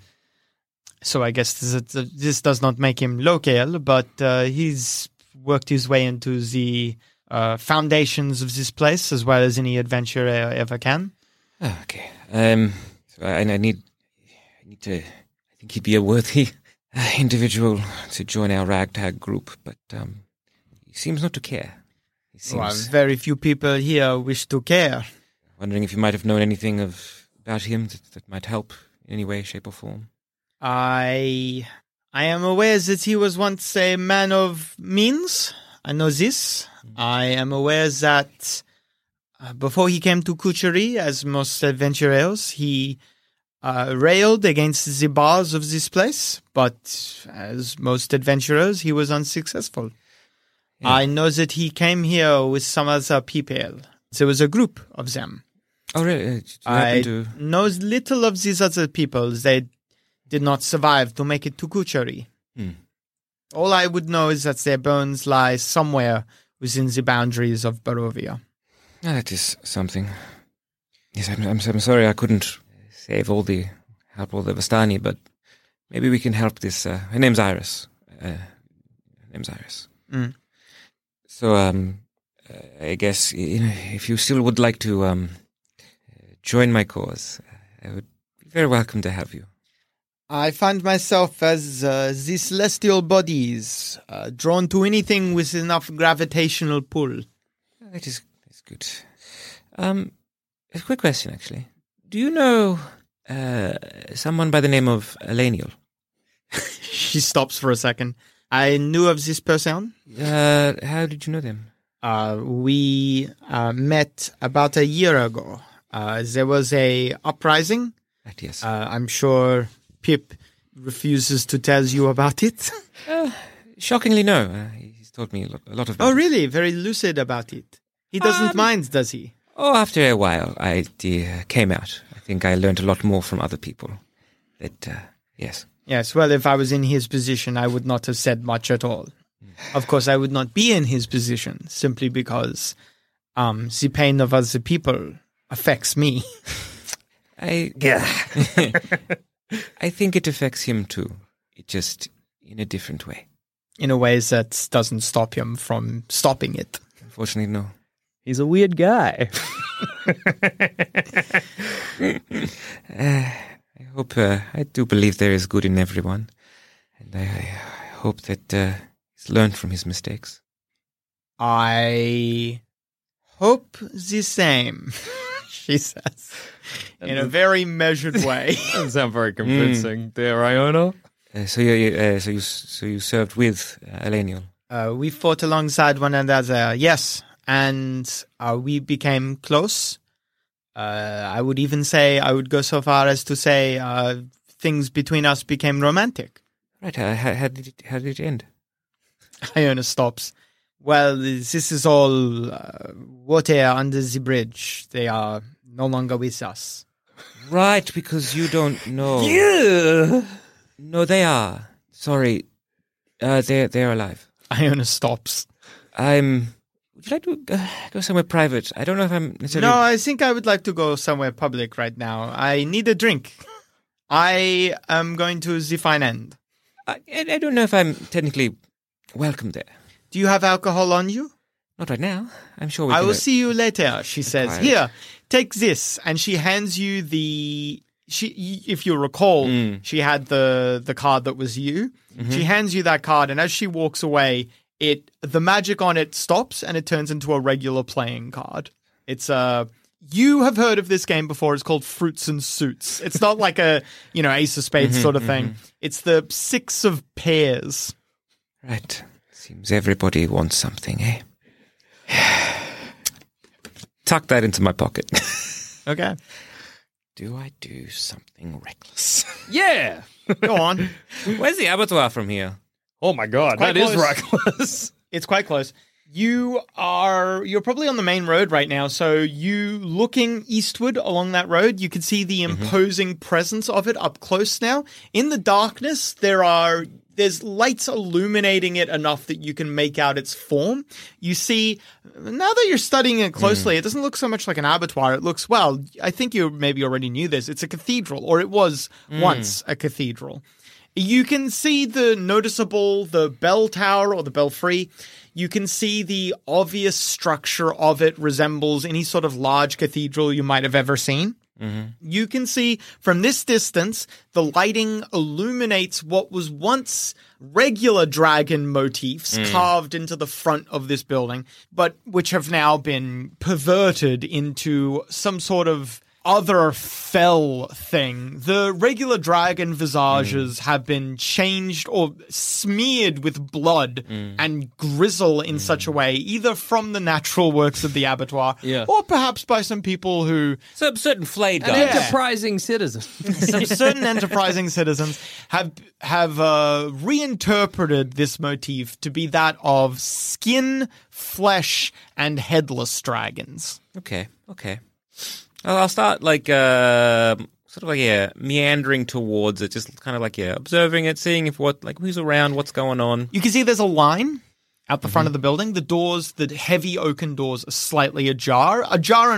so I guess this, this does not make him local, but uh, he's worked his way into the uh, foundations of this place as well as any adventurer ever can. Oh, okay. Um, so I, I need, I need to. I think he'd be a worthy uh, individual to join our ragtag group, but um, he seems not to care. He seems well, very few people here wish to care. Wondering if you might have known anything of about him that, that might help in any way, shape, or form. I I am aware that he was once a man of means. I know this. Mm-hmm. I am aware that uh, before he came to Kuchari, as most adventurers, he uh, railed against the bars of this place. But as most adventurers, he was unsuccessful. Yeah. I know that he came here with some other people. There was a group of them. Oh, really? I to... know little of these other people. They did not survive to make it to Kuchari. Hmm. All I would know is that their bones lie somewhere within the boundaries of Barovia. Oh, that is something. Yes, I'm, I'm, I'm sorry I couldn't save all the, help all the Vistani, but maybe we can help this. Uh, her name's Iris. Uh, her name's Iris. Mm. So, um, uh, I guess you know, if you still would like to, um, join my cause, I would be very welcome to have you. I find myself as uh, the celestial bodies, uh, drawn to anything with enough gravitational pull. That is that's good. Um, a quick question, actually. Do you know uh, someone by the name of Elenial? She stops for a second. I knew of this person. Uh, how did you know them? Uh, we uh, met about a year ago. Uh, there was a uprising. Right, yes. Uh, I'm sure Pip refuses to tell you about it. uh, shockingly, no. Uh, he's told me a lot, a lot of. Oh, really? Very lucid about it. He doesn't um, mind, does he? Oh, after a while, I uh, came out. I think I learned a lot more from other people. That, uh, yes. Yes, well, if I was in his position, I would not have said much at all. Mm. Of course, I would not be in his position, simply because um, the pain of other people affects me. I yeah. I think it affects him too. It just in a different way. In a way that doesn't stop him from stopping it. Unfortunately, no. He's a weird guy. uh, I hope, uh, I do believe there is good in everyone. And I, I hope that uh, he's learned from his mistakes. I hope the same, she says, in a very measured way. Doesn't sound very convincing, mm. dear Iona. Uh, so, you, uh, so, you, so you served with uh, Elenial? Uh, we fought alongside one another, yes. And uh, we became close. Uh, I would even say, I would go so far as to say uh, things between us became romantic. Right, uh, how, how, did it, how did it end? Iona stops. Well, this is all uh, water under the bridge. They are no longer with us. Right, because you don't know. Yeah. No, they are. Sorry. Uh, they're, they're alive. Iona stops. I'm... Would you like to uh, go somewhere private? I don't know if I'm necessarily... No, I think I would like to go somewhere public right now. I need a drink. I am going to the fine end. I, I don't know if I'm technically welcome there. Do you have alcohol on you? Not right now. I'm sure we I can... will see you later, she says. Quiet. Here, take this. And she hands you the... She, if you recall, mm. she had the, the card that was you. Mm-hmm. She hands you that card, and as she walks away... It the magic on it stops and it turns into a regular playing card. It's uh you have heard of this game before. It's called Fruits and Suits. It's not like a you know Ace of Spades mm-hmm, sort of thing. Mm-hmm. It's the six of pairs. Right. Seems everybody wants something, eh? Tuck that into my pocket. Okay. Do I do something reckless? Yeah. Go on. Where's the abattoir from here? Oh my god, that close. is reckless. It's quite close. You are, you're probably on the main road right now, so you looking eastward along that road, you can see the imposing mm-hmm. presence of it up close now. In the darkness, there are, there's lights illuminating it enough that you can make out its form. You see, now that you're studying it closely, mm. it doesn't look so much like an abattoir. It looks, well, I think you maybe already knew this. It's a cathedral, or it was mm. once a cathedral. You can see the noticeable, the bell tower or the belfry. You can see the obvious structure of it resembles any sort of large cathedral you might have ever seen. Mm-hmm. You can see from this distance, the lighting illuminates what was once regular dragon motifs mm. carved into the front of this building, but which have now been perverted into some sort of other fell thing. The regular dragon visages mm. have been changed or smeared with blood mm. and grizzle in mm. such a way, either from the natural works of the abattoir yeah. or perhaps by some people who... Some certain flayed An guys. enterprising citizen. Some certain enterprising citizens have, have uh, reinterpreted this motif to be that of skin, flesh, and headless dragons. Okay, okay. I'll start like uh, sort of like yeah, meandering towards it, just kind of like yeah, observing it, seeing if what like who's around, what's going on. You can see there's a line out the mm-hmm. front of the building. The doors, the heavy oaken doors, are slightly ajar, ajar enough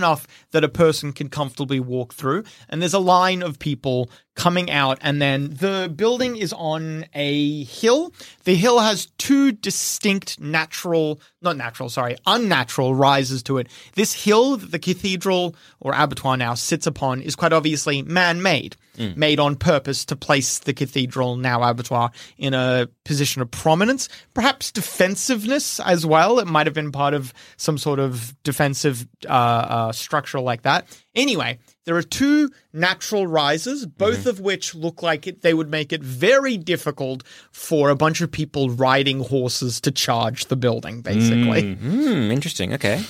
that a person can comfortably walk through. And there's a line of people coming out, and then the building is on a hill. The hill has two distinct natural, not natural, sorry, unnatural rises to it. This hill that the cathedral or abattoir now sits upon is quite obviously man-made, mm. made on purpose to place the cathedral, now abattoir, in a position of prominence, perhaps defensiveness as well. It might have been part of some sort of defensive uh, uh, structure like that. Anyway, there are two natural rises, both mm-hmm. of which look like it, they would make it very difficult for a bunch of people riding horses to charge the building, basically. Mm, interesting. Okay.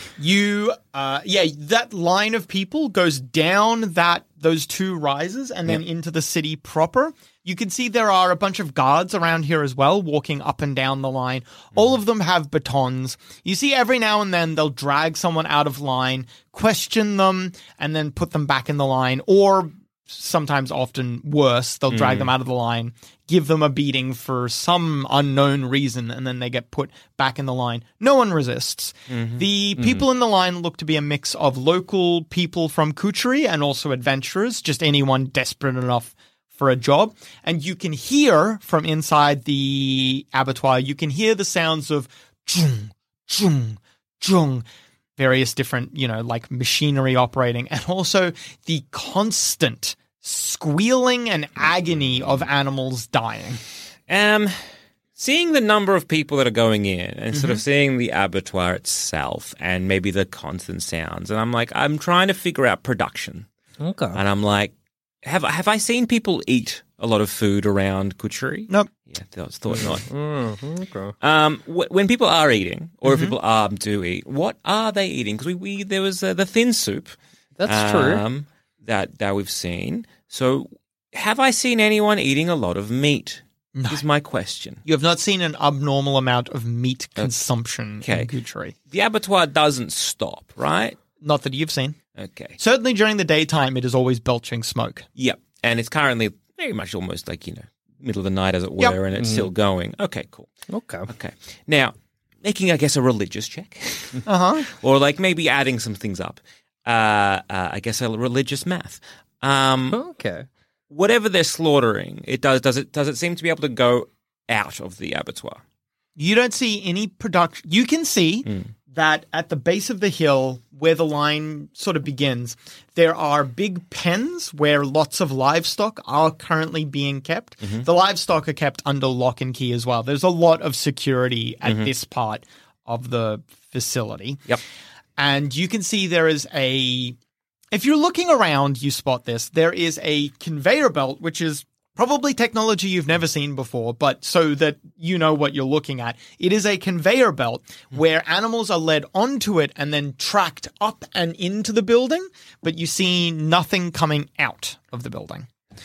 You, uh, yeah, that line of people goes down that those two rises and then yep. into the city proper. You can see there are a bunch of guards around here as well, walking up and down the line. All of them have batons. You see every now and then they'll drag someone out of line, question them, and then put them back in the line. Or sometimes, often worse, they'll drag mm. them out of the line, give them a beating for some unknown reason, and then they get put back in the line. No one resists. Mm-hmm. The people mm-hmm. in the line look to be a mix of local people from Kuchari and also adventurers, just anyone desperate enough for a job. And you can hear from inside the abattoir, you can hear the sounds of chung, chung, chung, various different, you know, like machinery operating, and also the constant squealing and agony of animals dying. Um, seeing the number of people that are going in and mm-hmm. sort of seeing the abattoir itself and maybe the constant sounds, and I'm like, I'm trying to figure out production. Okay. And I'm like, Have have I seen people eat a lot of food around Kuchari? Nope. Yeah, I thought not. mm, okay. Um, w- when people are eating, or mm-hmm. if people are do eat, what are they eating? Because we, we there was uh, the thin soup. That's um, true. That that we've seen. So, have I seen anyone eating a lot of meat? No. Is my question. You have not seen an abnormal amount of meat consumption okay. in Kuchari. The abattoir doesn't stop, right? Not that you've seen. Okay. Certainly during the daytime, it is always belching smoke. Yep. And it's currently very much almost like, you know, middle of the night, as it were, yep. and it's mm. still going. Okay, cool. Okay. Okay. Now, making, I guess, a religious check. Uh-huh. Or like maybe adding some things up. Uh, uh, I guess a religious math. Um, okay. Whatever they're slaughtering, it does, does it, does it seem to be able to go out of the abattoir? You don't see any production. You can see mm. that at the base of the hill, where the line sort of begins, there are big pens where lots of livestock are currently being kept. Mm-hmm. The livestock are kept under lock and key as well. There's a lot of security at mm-hmm. this part of the facility. Yep. And you can see there is a... If you're looking around, you spot this. There is a conveyor belt, which is probably technology you've never seen before, but so that you know what you're looking at. It is a conveyor belt where animals are led onto it and then tracked up and into the building, but you see nothing coming out of the building.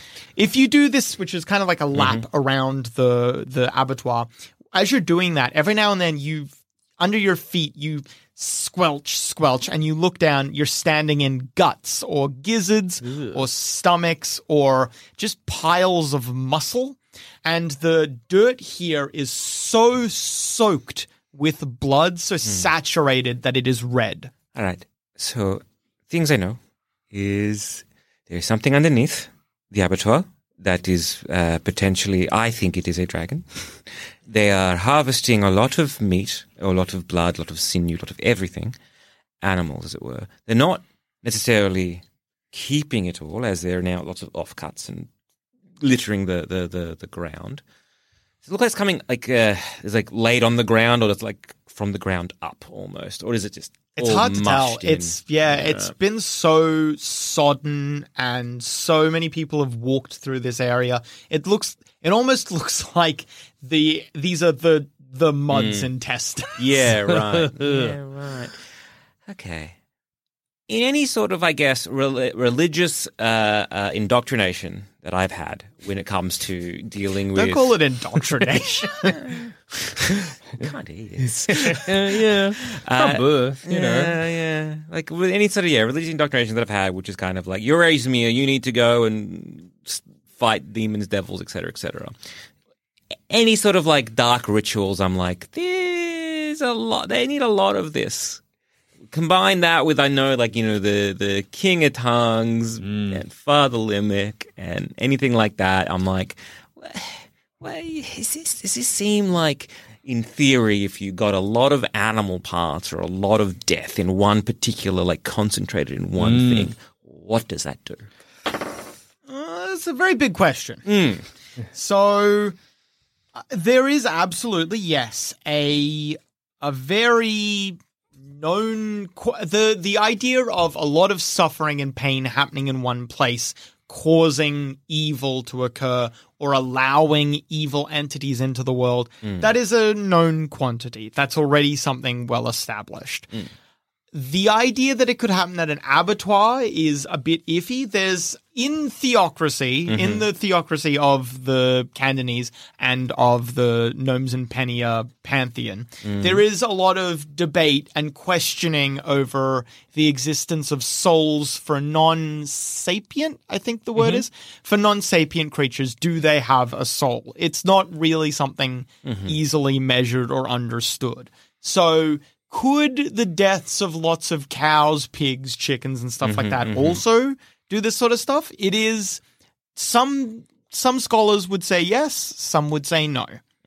If you do this, which is kind of like a lap mm-hmm. around the, the abattoir, as you're doing that, every now and then you, under your feet, you squelch, squelch, and you look down, you're standing in guts or gizzards Ugh. or stomachs or just piles of muscle. And the dirt here is so soaked with blood, so mm. saturated that it is red. All right. So things I know is there's something underneath the abattoir that is uh, potentially, I think it is a dragon. They are harvesting a lot of meat, a lot of blood, a lot of sinew, a lot of everything, animals, as it were. They're not necessarily keeping it all, as there are now lots of offcuts and littering the, the, the, the ground. Does it look like it's coming, like, uh, it's like laid on the ground, or it's like from the ground up almost? Or is it just It's all hard to tell. mushed in? It's yeah, yeah, it's been so sodden, and so many people have walked through this area. It looks, it almost looks like the these are the the mud's mm. intestines. Yeah, right. yeah, right. Okay. In any sort of, I guess, re- religious uh, uh, indoctrination that I've had when it comes to dealing with... Don't call it indoctrination. Can't eat it. uh, yeah. From uh, birth, you yeah, know. Yeah, yeah. Like with any sort of, yeah, religious indoctrination that I've had, which is kind of like, you're Azmir, you need to go and fight demons, devils, et cetera, et cetera. Any sort of like dark rituals, I'm like, there's a lot, they need a lot of this. combine that with, I know, like, you know, the, the King of Tongues Mm. and Father Limerick and anything like that. I'm like, well, well, is this, does this seem like, in theory, if you got a lot of animal parts or a lot of death in one particular, like concentrated in one Mm. thing, what does that do? Uh, it's a very big question. Mm. So uh, there is absolutely, yes, a a very known qu- the the idea of a lot of suffering and pain happening in one place causing evil to occur or allowing evil entities into the world. Mm. That is a known quantity. That's already something well established. Mm. The idea that it could happen at an abattoir is a bit iffy. There's, in theocracy, Mm-hmm. in the theocracy of the Cantonese and of the Gnomes and Penia pantheon, Mm. there is a lot of debate and questioning over the existence of souls for non-sapient, I think the word Mm-hmm. is, for non-sapient creatures. Do they have a soul? It's not really something Mm-hmm. easily measured or understood. So could the deaths of lots of cows, pigs, chickens, and stuff like that also do this sort of stuff? It is some some scholars would say yes, some would say no.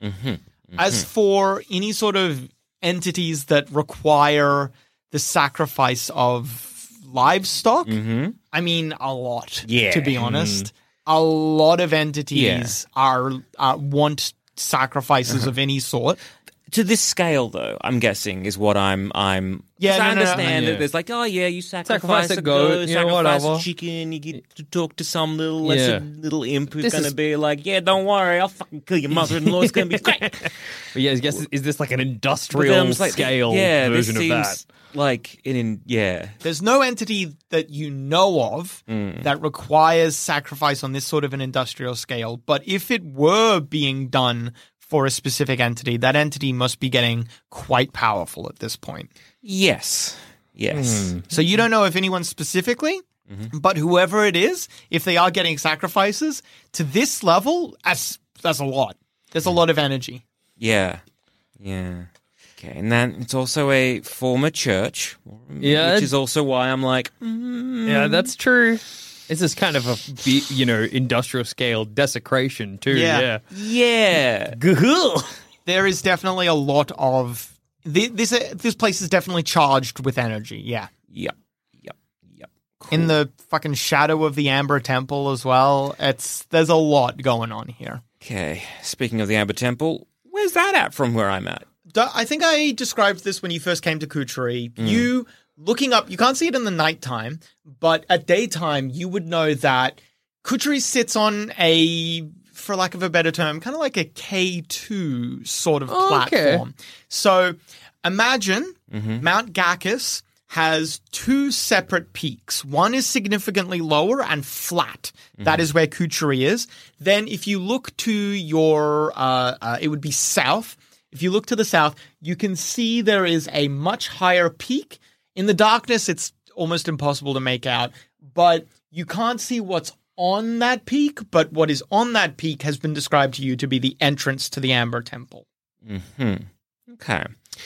As for any sort of entities that require the sacrifice of livestock, I mean a lot. Yeah. To be honest, a lot of entities are uh, want sacrifices of any sort. To this scale, though, I'm guessing is what I'm. I'm. Yeah, 'cause I no, no, no, understand yeah. that there's like, oh yeah, you sacrifice, Sacrifice a a goat, goat, you know, sacrifice whatever. a chicken, you get to talk to some little lesser Yeah. little imp who's This gonna is- be like, yeah, don't worry, I'll fucking kill your mother-in-law. It's gonna be great. But yeah, I guess is this like an But then industrial I'm just like, scale yeah, this version of seems that? like in, in yeah. There's no entity that you know of that requires sacrifice on this sort of an industrial scale. But if it were being done for a specific entity, that entity must be getting quite powerful at this point. Yes, yes. So you don't know if anyone specifically, but whoever it is, if they are getting sacrifices to this level, that's, that's a lot. There's a lot of energy. Yeah, yeah. Okay, and then it's also a former church, Yeah. which is also why I'm like, mm, Yeah, that's true. This is kind of a be- you know industrial scale desecration too. Yeah. Yeah. yeah. There is definitely a lot of thi- this. uh, This place is definitely charged with energy. Yeah, Yep, yep, yep. in the fucking shadow of the Amber Temple as well. It's there's a lot going on here. Okay, speaking of the Amber Temple, where's that at from where I'm at? Du- I think I described this when you first came to Kuchari. You looking up, you can't see it in the nighttime, but at daytime, you would know that Kuchari sits on a, for lack of a better term, kind of like a K two sort of Oh, okay. platform. So imagine Mount Gakis has two separate peaks. One is significantly lower and flat. That is where Kuchari is. Then if you look to your, uh, uh, it would be south. If you look to the south, you can see there is a much higher peak. In the darkness, it's almost impossible to make out, but you can't see what's on that peak, but what is on that peak has been described to you to be the entrance to the Amber Temple. Hmm. Okay.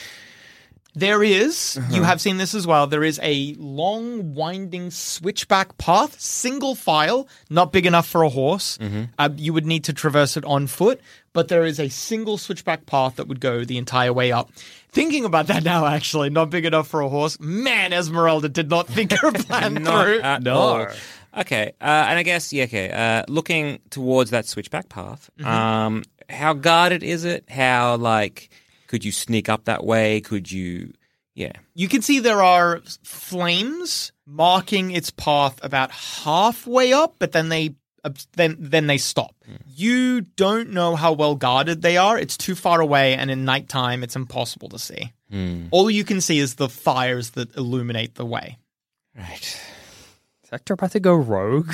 There is, you have seen this as well, there is a long, winding switchback path, single file, not big enough for a horse. Uh, you would need to traverse it on foot, but there is a single switchback path that would go the entire way up. Thinking about that now, actually, not big enough for a horse. Man, Esmeralda did not think her plan Not through. at No. all. Okay, uh, and I guess yeah. Okay, uh, looking towards that switchback path, um, how guarded is it? How like could you sneak up that way? Could you? Yeah. You can see there are flames marking its path about halfway up, but then they uh, then then they stop. You don't know how well guarded they are. It's too far away, and in nighttime, it's impossible to see. All you can see is the fires that illuminate the way. Right. Is Hector about to go rogue?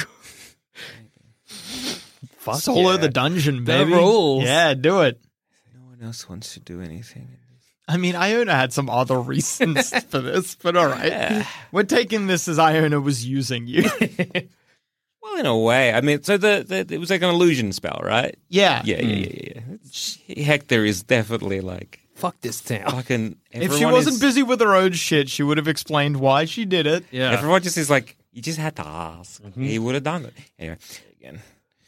Fuck Solo yeah. the dungeon, The baby. rules. Yeah, do it. No one else wants to do anything. I mean, Iona had some other reasons for this, but all right. We're taking this as Iona was using you. Well, in a way, I mean, so the, the it was like an illusion spell, right? Yeah. Yeah, yeah, yeah, yeah. yeah. Hector is definitely like Fuck this town. Fucking If she everyone wasn't is- busy with her own shit, she would have explained why she did it. Yeah. Everyone just is like, you just had to ask. Mm-hmm. He would have done it. Anyway, again.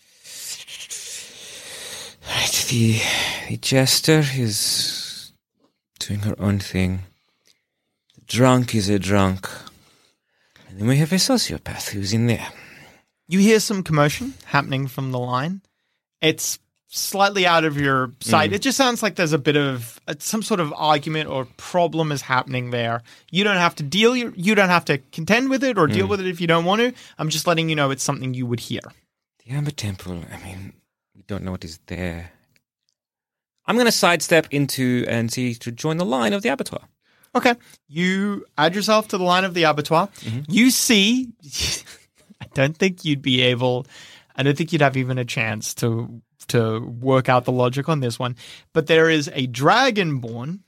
Right, the, the jester is doing her own thing. The drunk is a drunk. And then we have a sociopath who's in there. You hear some commotion happening from the line. It's slightly out of your sight. Mm. It just sounds like there's a bit of uh, some sort of argument or problem is happening there. You don't have to deal. You, you don't have to contend with it or deal Mm. with it if you don't want to. I'm just letting you know it's something you would hear. The Amber Temple, I mean, we don't know what is there. I'm going to sidestep into and see to join the line of the abattoir. Okay. You add yourself to the line of the abattoir. Mm-hmm. You see, I don't think you'd be able, I don't think you'd have even a chance to to work out the logic on this one, but there is a dragonborn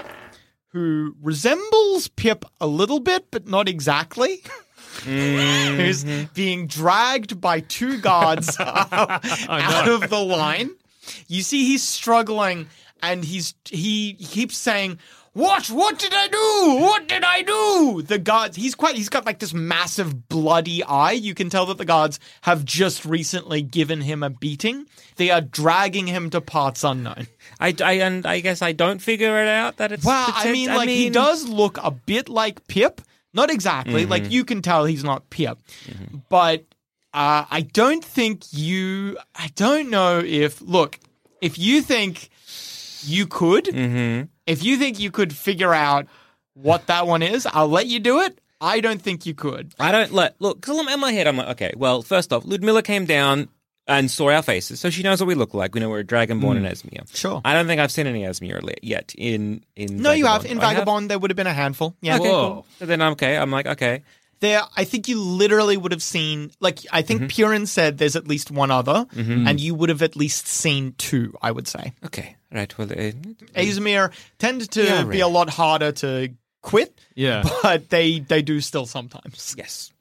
who resembles Pip a little bit, but not exactly. Mm-hmm. Who's being dragged by two guards out, out of the line. You see he's struggling and he's he keeps saying, What? What did I do? What did I do? The guards, he's quite, he's got like this massive bloody eye. You can tell that the guards have just recently given him a beating. They are dragging him to parts unknown. I, I, and I guess I don't figure it out that it's... Well, I pretend- mean, like, he does look a bit like Pip. Not exactly. Mm-hmm. Like, you can tell he's not Pip. Mm-hmm. But uh, I don't think you, I don't know if, look, if you think you could... Mm-hmm. If you think you could figure out what that one is, I'll let you do it. I don't think you could. I don't let look because I'm in my head. I'm like, okay, well, first off, Ludmilla came down and saw our faces, so she knows what we look like. We know we're a dragonborn in Esmir. Sure. I don't think I've seen any Esmir li- yet. In in No, you have. Vagabond. In I have? Vagabond, there would have been a handful. Yeah. Okay, Whoa. cool. So then I'm okay. I'm like, okay. There, I think you literally would have seen, like, I think Mm-hmm. Purin said there's at least one other, and you would have at least seen two, I would say. Okay, right. Well, uh, Azmir tend to Yeah, be right. a lot harder to quit, Yeah. but they, they do still sometimes. yes.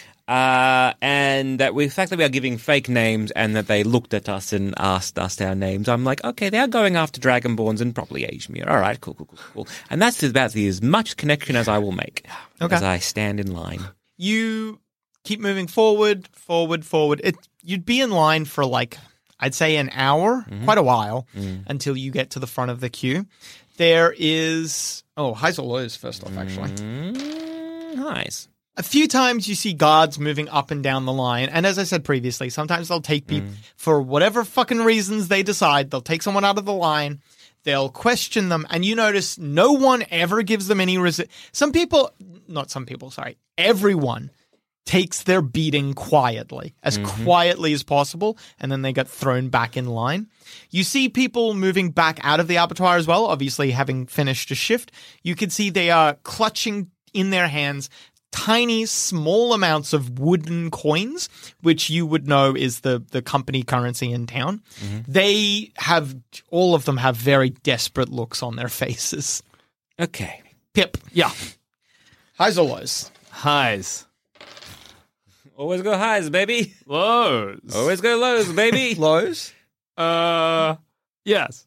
Uh, and that we, the fact that we are giving fake names and that they looked at us and asked us our names, I'm like, okay, they are going after Dragonborns and probably Azmir. All right, cool, cool, cool, cool. And that's about the, as much connection as I will make Okay. as I stand in line. You keep moving forward, forward, forward. It you'd be in line for like I'd say an hour, Mm-hmm. quite a while, Mm. until you get to the front of the queue. There is oh, highs or lows first off, actually. Mm, nice. A few times you see guards moving up and down the line, and as I said previously, sometimes they'll take people for whatever fucking reasons they decide. They'll take someone out of the line. They'll question them, and you notice no one ever gives them any resi- Some people, not some people, sorry, everyone takes their beating quietly, as quietly as possible, and then they get thrown back in line. You see people moving back out of the abattoir as well, obviously having finished a shift. You can see they are clutching in their hands tiny, small amounts of wooden coins, which you would know is the, the company currency in town. They have, all of them have very desperate looks on their faces. Okay. Pip, yeah. Highs or lows? Highs. Always go highs, baby. Lows. Always go lows, baby. Lows? Uh, yes.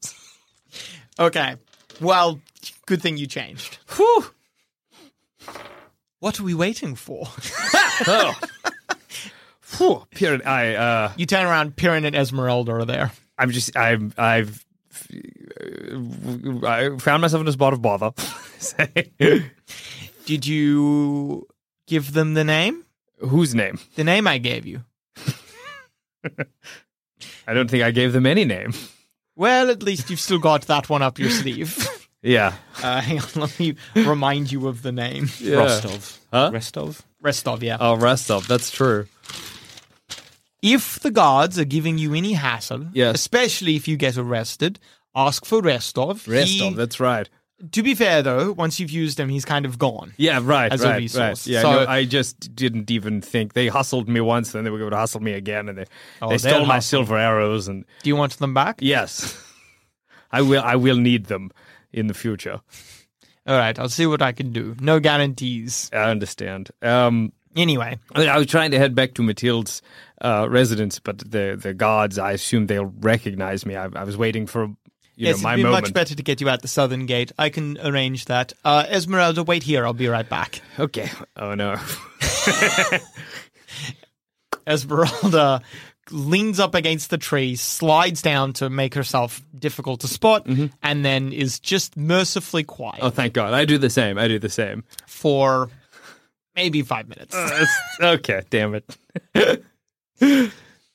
Okay. Well, good thing you changed. Whew. What are we waiting for? Oh. Whew. Period. I, uh, You turn around, Piran and Esmeralda are there. I'm just, I'm, I've, I found myself in a spot of bother. Did you give them the name? Whose name? The name I gave you. I don't think I gave them any name. Well, at least you've still got that one up your sleeve. Yeah. Uh, hang on, let me remind you of the name. Yeah. Rostov. Huh? Rostov. Restov, yeah. Oh, Restov. That's true. If the guards are giving you any hassle, Yes. especially if you get arrested, ask for Restov. Restov. He- That's right. to be fair, though, once you've used him, he's kind of gone. Yeah, right, As a right, resource. right. Yeah, So- no, I just didn't even think. They hustled me once, then they were going to hustle me again, and they, Oh, they they'll stole my hustle. silver arrows. And Do you want them back? yes, I will. I will need them in the future. All right, I'll see what I can do. No guarantees. I understand. Um, Anyway, I, I was trying to head back to Mathilde's uh, residence, but the the guards, I assume they'll recognize me. I, I was waiting for you yes, know, my it'd be moment. much better to get you out the southern gate. I can arrange that. Uh, Esmeralda, wait here. I'll be right back. Okay. Oh, no. Esmeralda leans up against the tree, slides down to make herself difficult to spot, Mm-hmm. and then is just mercifully quiet Oh, thank God. I do the same. I do the same. for maybe five minutes. Uh, it's- okay, damn it.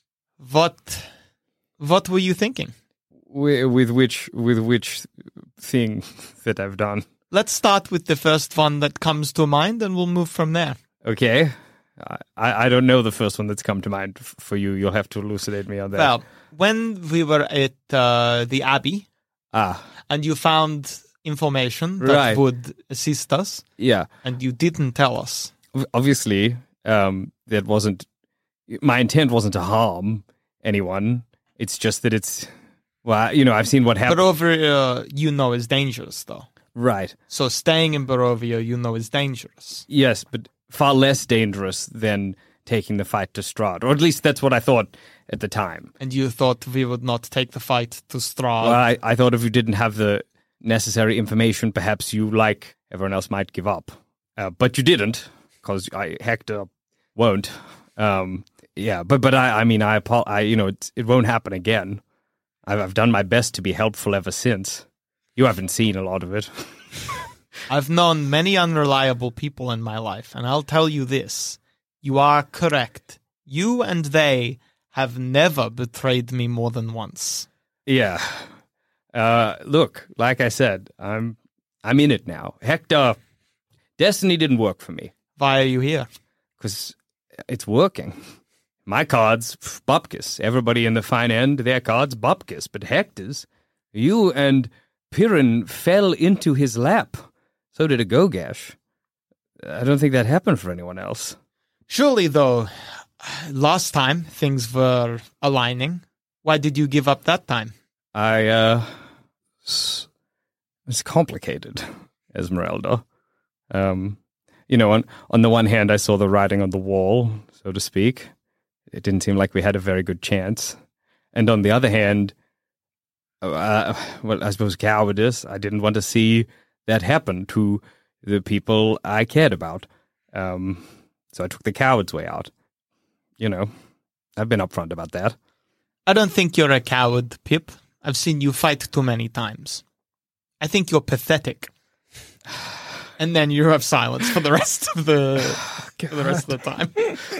What what were you thinking? With, with which with which thing that I've done? Let's start with the first one that comes to mind, and we'll move from there. Okay. I, I don't know the first one that's come to mind f- for you. You'll have to elucidate me on that. Well, when we were at uh, the Abbey, ah, and you found information that Right. would assist us, yeah. and you didn't tell us. Obviously, um, that wasn't my intent. Wasn't to harm anyone. It's just that it's well, you know, I've seen what happened. Barovia, you know, is dangerous, though. Right. So staying in Barovia, you know, is dangerous. Yes, but far less dangerous than taking the fight to Strahd, or at least that's what I thought at the time. And you thought we would not take the fight to Strahd. Well, I, I thought if you didn't have the necessary information, perhaps you, like everyone else, might give up. Uh, but you didn't, because I Hector won't. Um, yeah, but but I, I mean, I, apo- I you know, it, it won't happen again. I've, I've done my best to be helpful ever since. You haven't seen a lot of it. I've known many unreliable people in my life, and I'll tell you this. You are correct. You and they have never betrayed me more than once. Yeah. Uh, look, like I said, I'm I'm in it now. Hector, Destiny didn't work for me. Why are you here? Because it's working. My cards, pff, Bupkis. Everybody in the fine end, their cards, Bupkis. But Hector's, you and Piran fell into his lap. So did a Gogash. I don't think that happened for anyone else. Surely, though, last time things were aligning. Why did you give up that time? I, uh... s- It's complicated, Esmeralda. Um, you know, on, on the one hand, I saw the writing on the wall, so to speak. It didn't seem like we had a very good chance. And on the other hand, uh, well, I suppose cowardice. I didn't want to see that happen to the people I cared about. Um, so I took the coward's way out. You know, I've been upfront about that. I don't think you're a coward, Pip. I've seen you fight too many times. I think you're pathetic. And then you have silence for the rest of the for the rest of the time.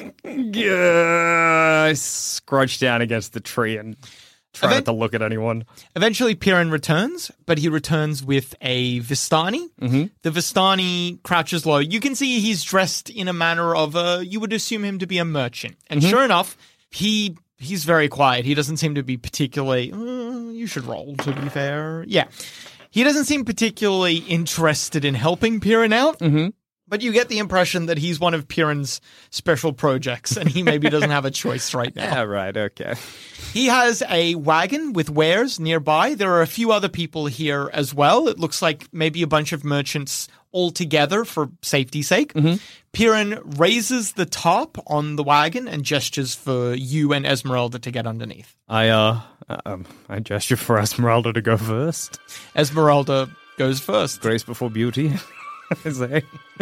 Yeah, I scrouched down against the tree and tried Event- not to look at anyone. Eventually, Piran returns, but he returns with a Vistani. Mm-hmm. The Vistani crouches low. You can see he's dressed in a manner of a, you would assume him to be a merchant. And Mm-hmm. sure enough, he he's very quiet. He doesn't seem to be particularly, uh, you should roll, to be fair. Yeah. He doesn't seem particularly interested in helping Piran out. Mm-hmm. But you get the impression that he's one of Piran's special projects, and he maybe doesn't have a choice right now. Yeah, right, okay. He has a wagon with wares nearby. There are a few other people here as well. It looks like maybe a bunch of merchants all together for safety's sake. Mm-hmm. Piran raises the top on the wagon and gestures for you and Esmeralda to get underneath. I, uh, um, I gesture for Esmeralda to go first. Esmeralda goes first. Grace before beauty. I say.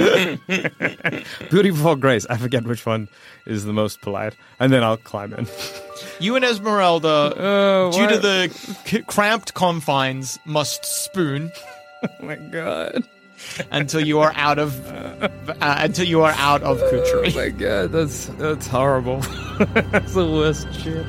Beauty before grace. I forget which one is the most polite. And then I'll climb in. You and Esmeralda, Oh, due to what? the c- cramped confines, must spoon Oh my god. until you are out of uh, until you are out of Oh Kutchery. my god, that's that's horrible. That's the worst shit.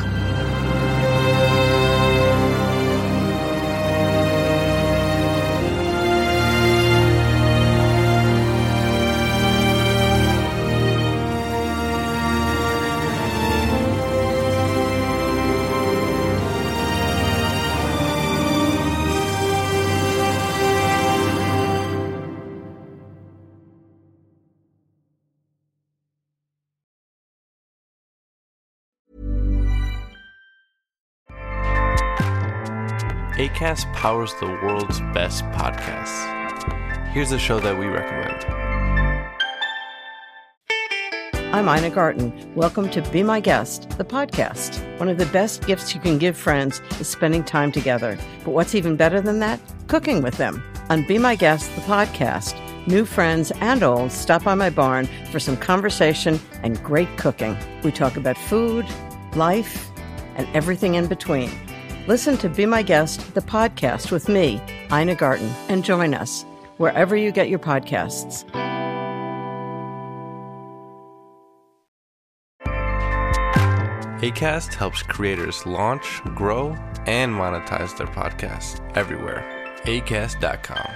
Acast powers the world's best podcasts. Here's a show that we recommend. I'm Ina Garten. Welcome to Be My Guest, the podcast. One of the best gifts you can give friends is spending time together. But what's even better than that? Cooking with them. On Be My Guest, the podcast, new friends and old stop by my barn for some conversation and great cooking. We talk about food, life, and everything in between. Listen to Be My Guest, the podcast with me, Ina Garten, and join us wherever you get your podcasts. Acast helps creators launch, grow, and monetize their podcasts everywhere. acast dot com.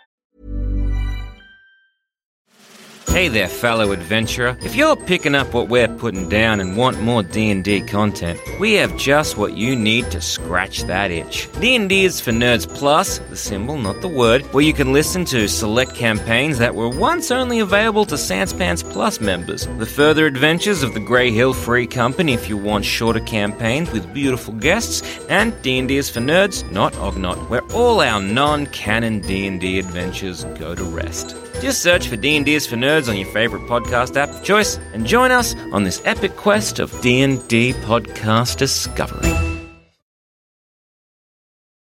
Hey there, fellow adventurer. If you're picking up what we're putting down and want more D and D content, we have just what you need to scratch that itch. D and D is for Nerds Plus, the symbol, not the word, where you can listen to select campaigns that were once only available to Sanspants Plus members. The further adventures of the Grey Hill Free Company if you want shorter campaigns with beautiful guests, and D and D is for Nerds, not Ognot, where all our non-canon D and D adventures go to rest. Just search for D and D is for Nerds on your favorite podcast app of choice and join us on this epic quest of D and D podcast discovery.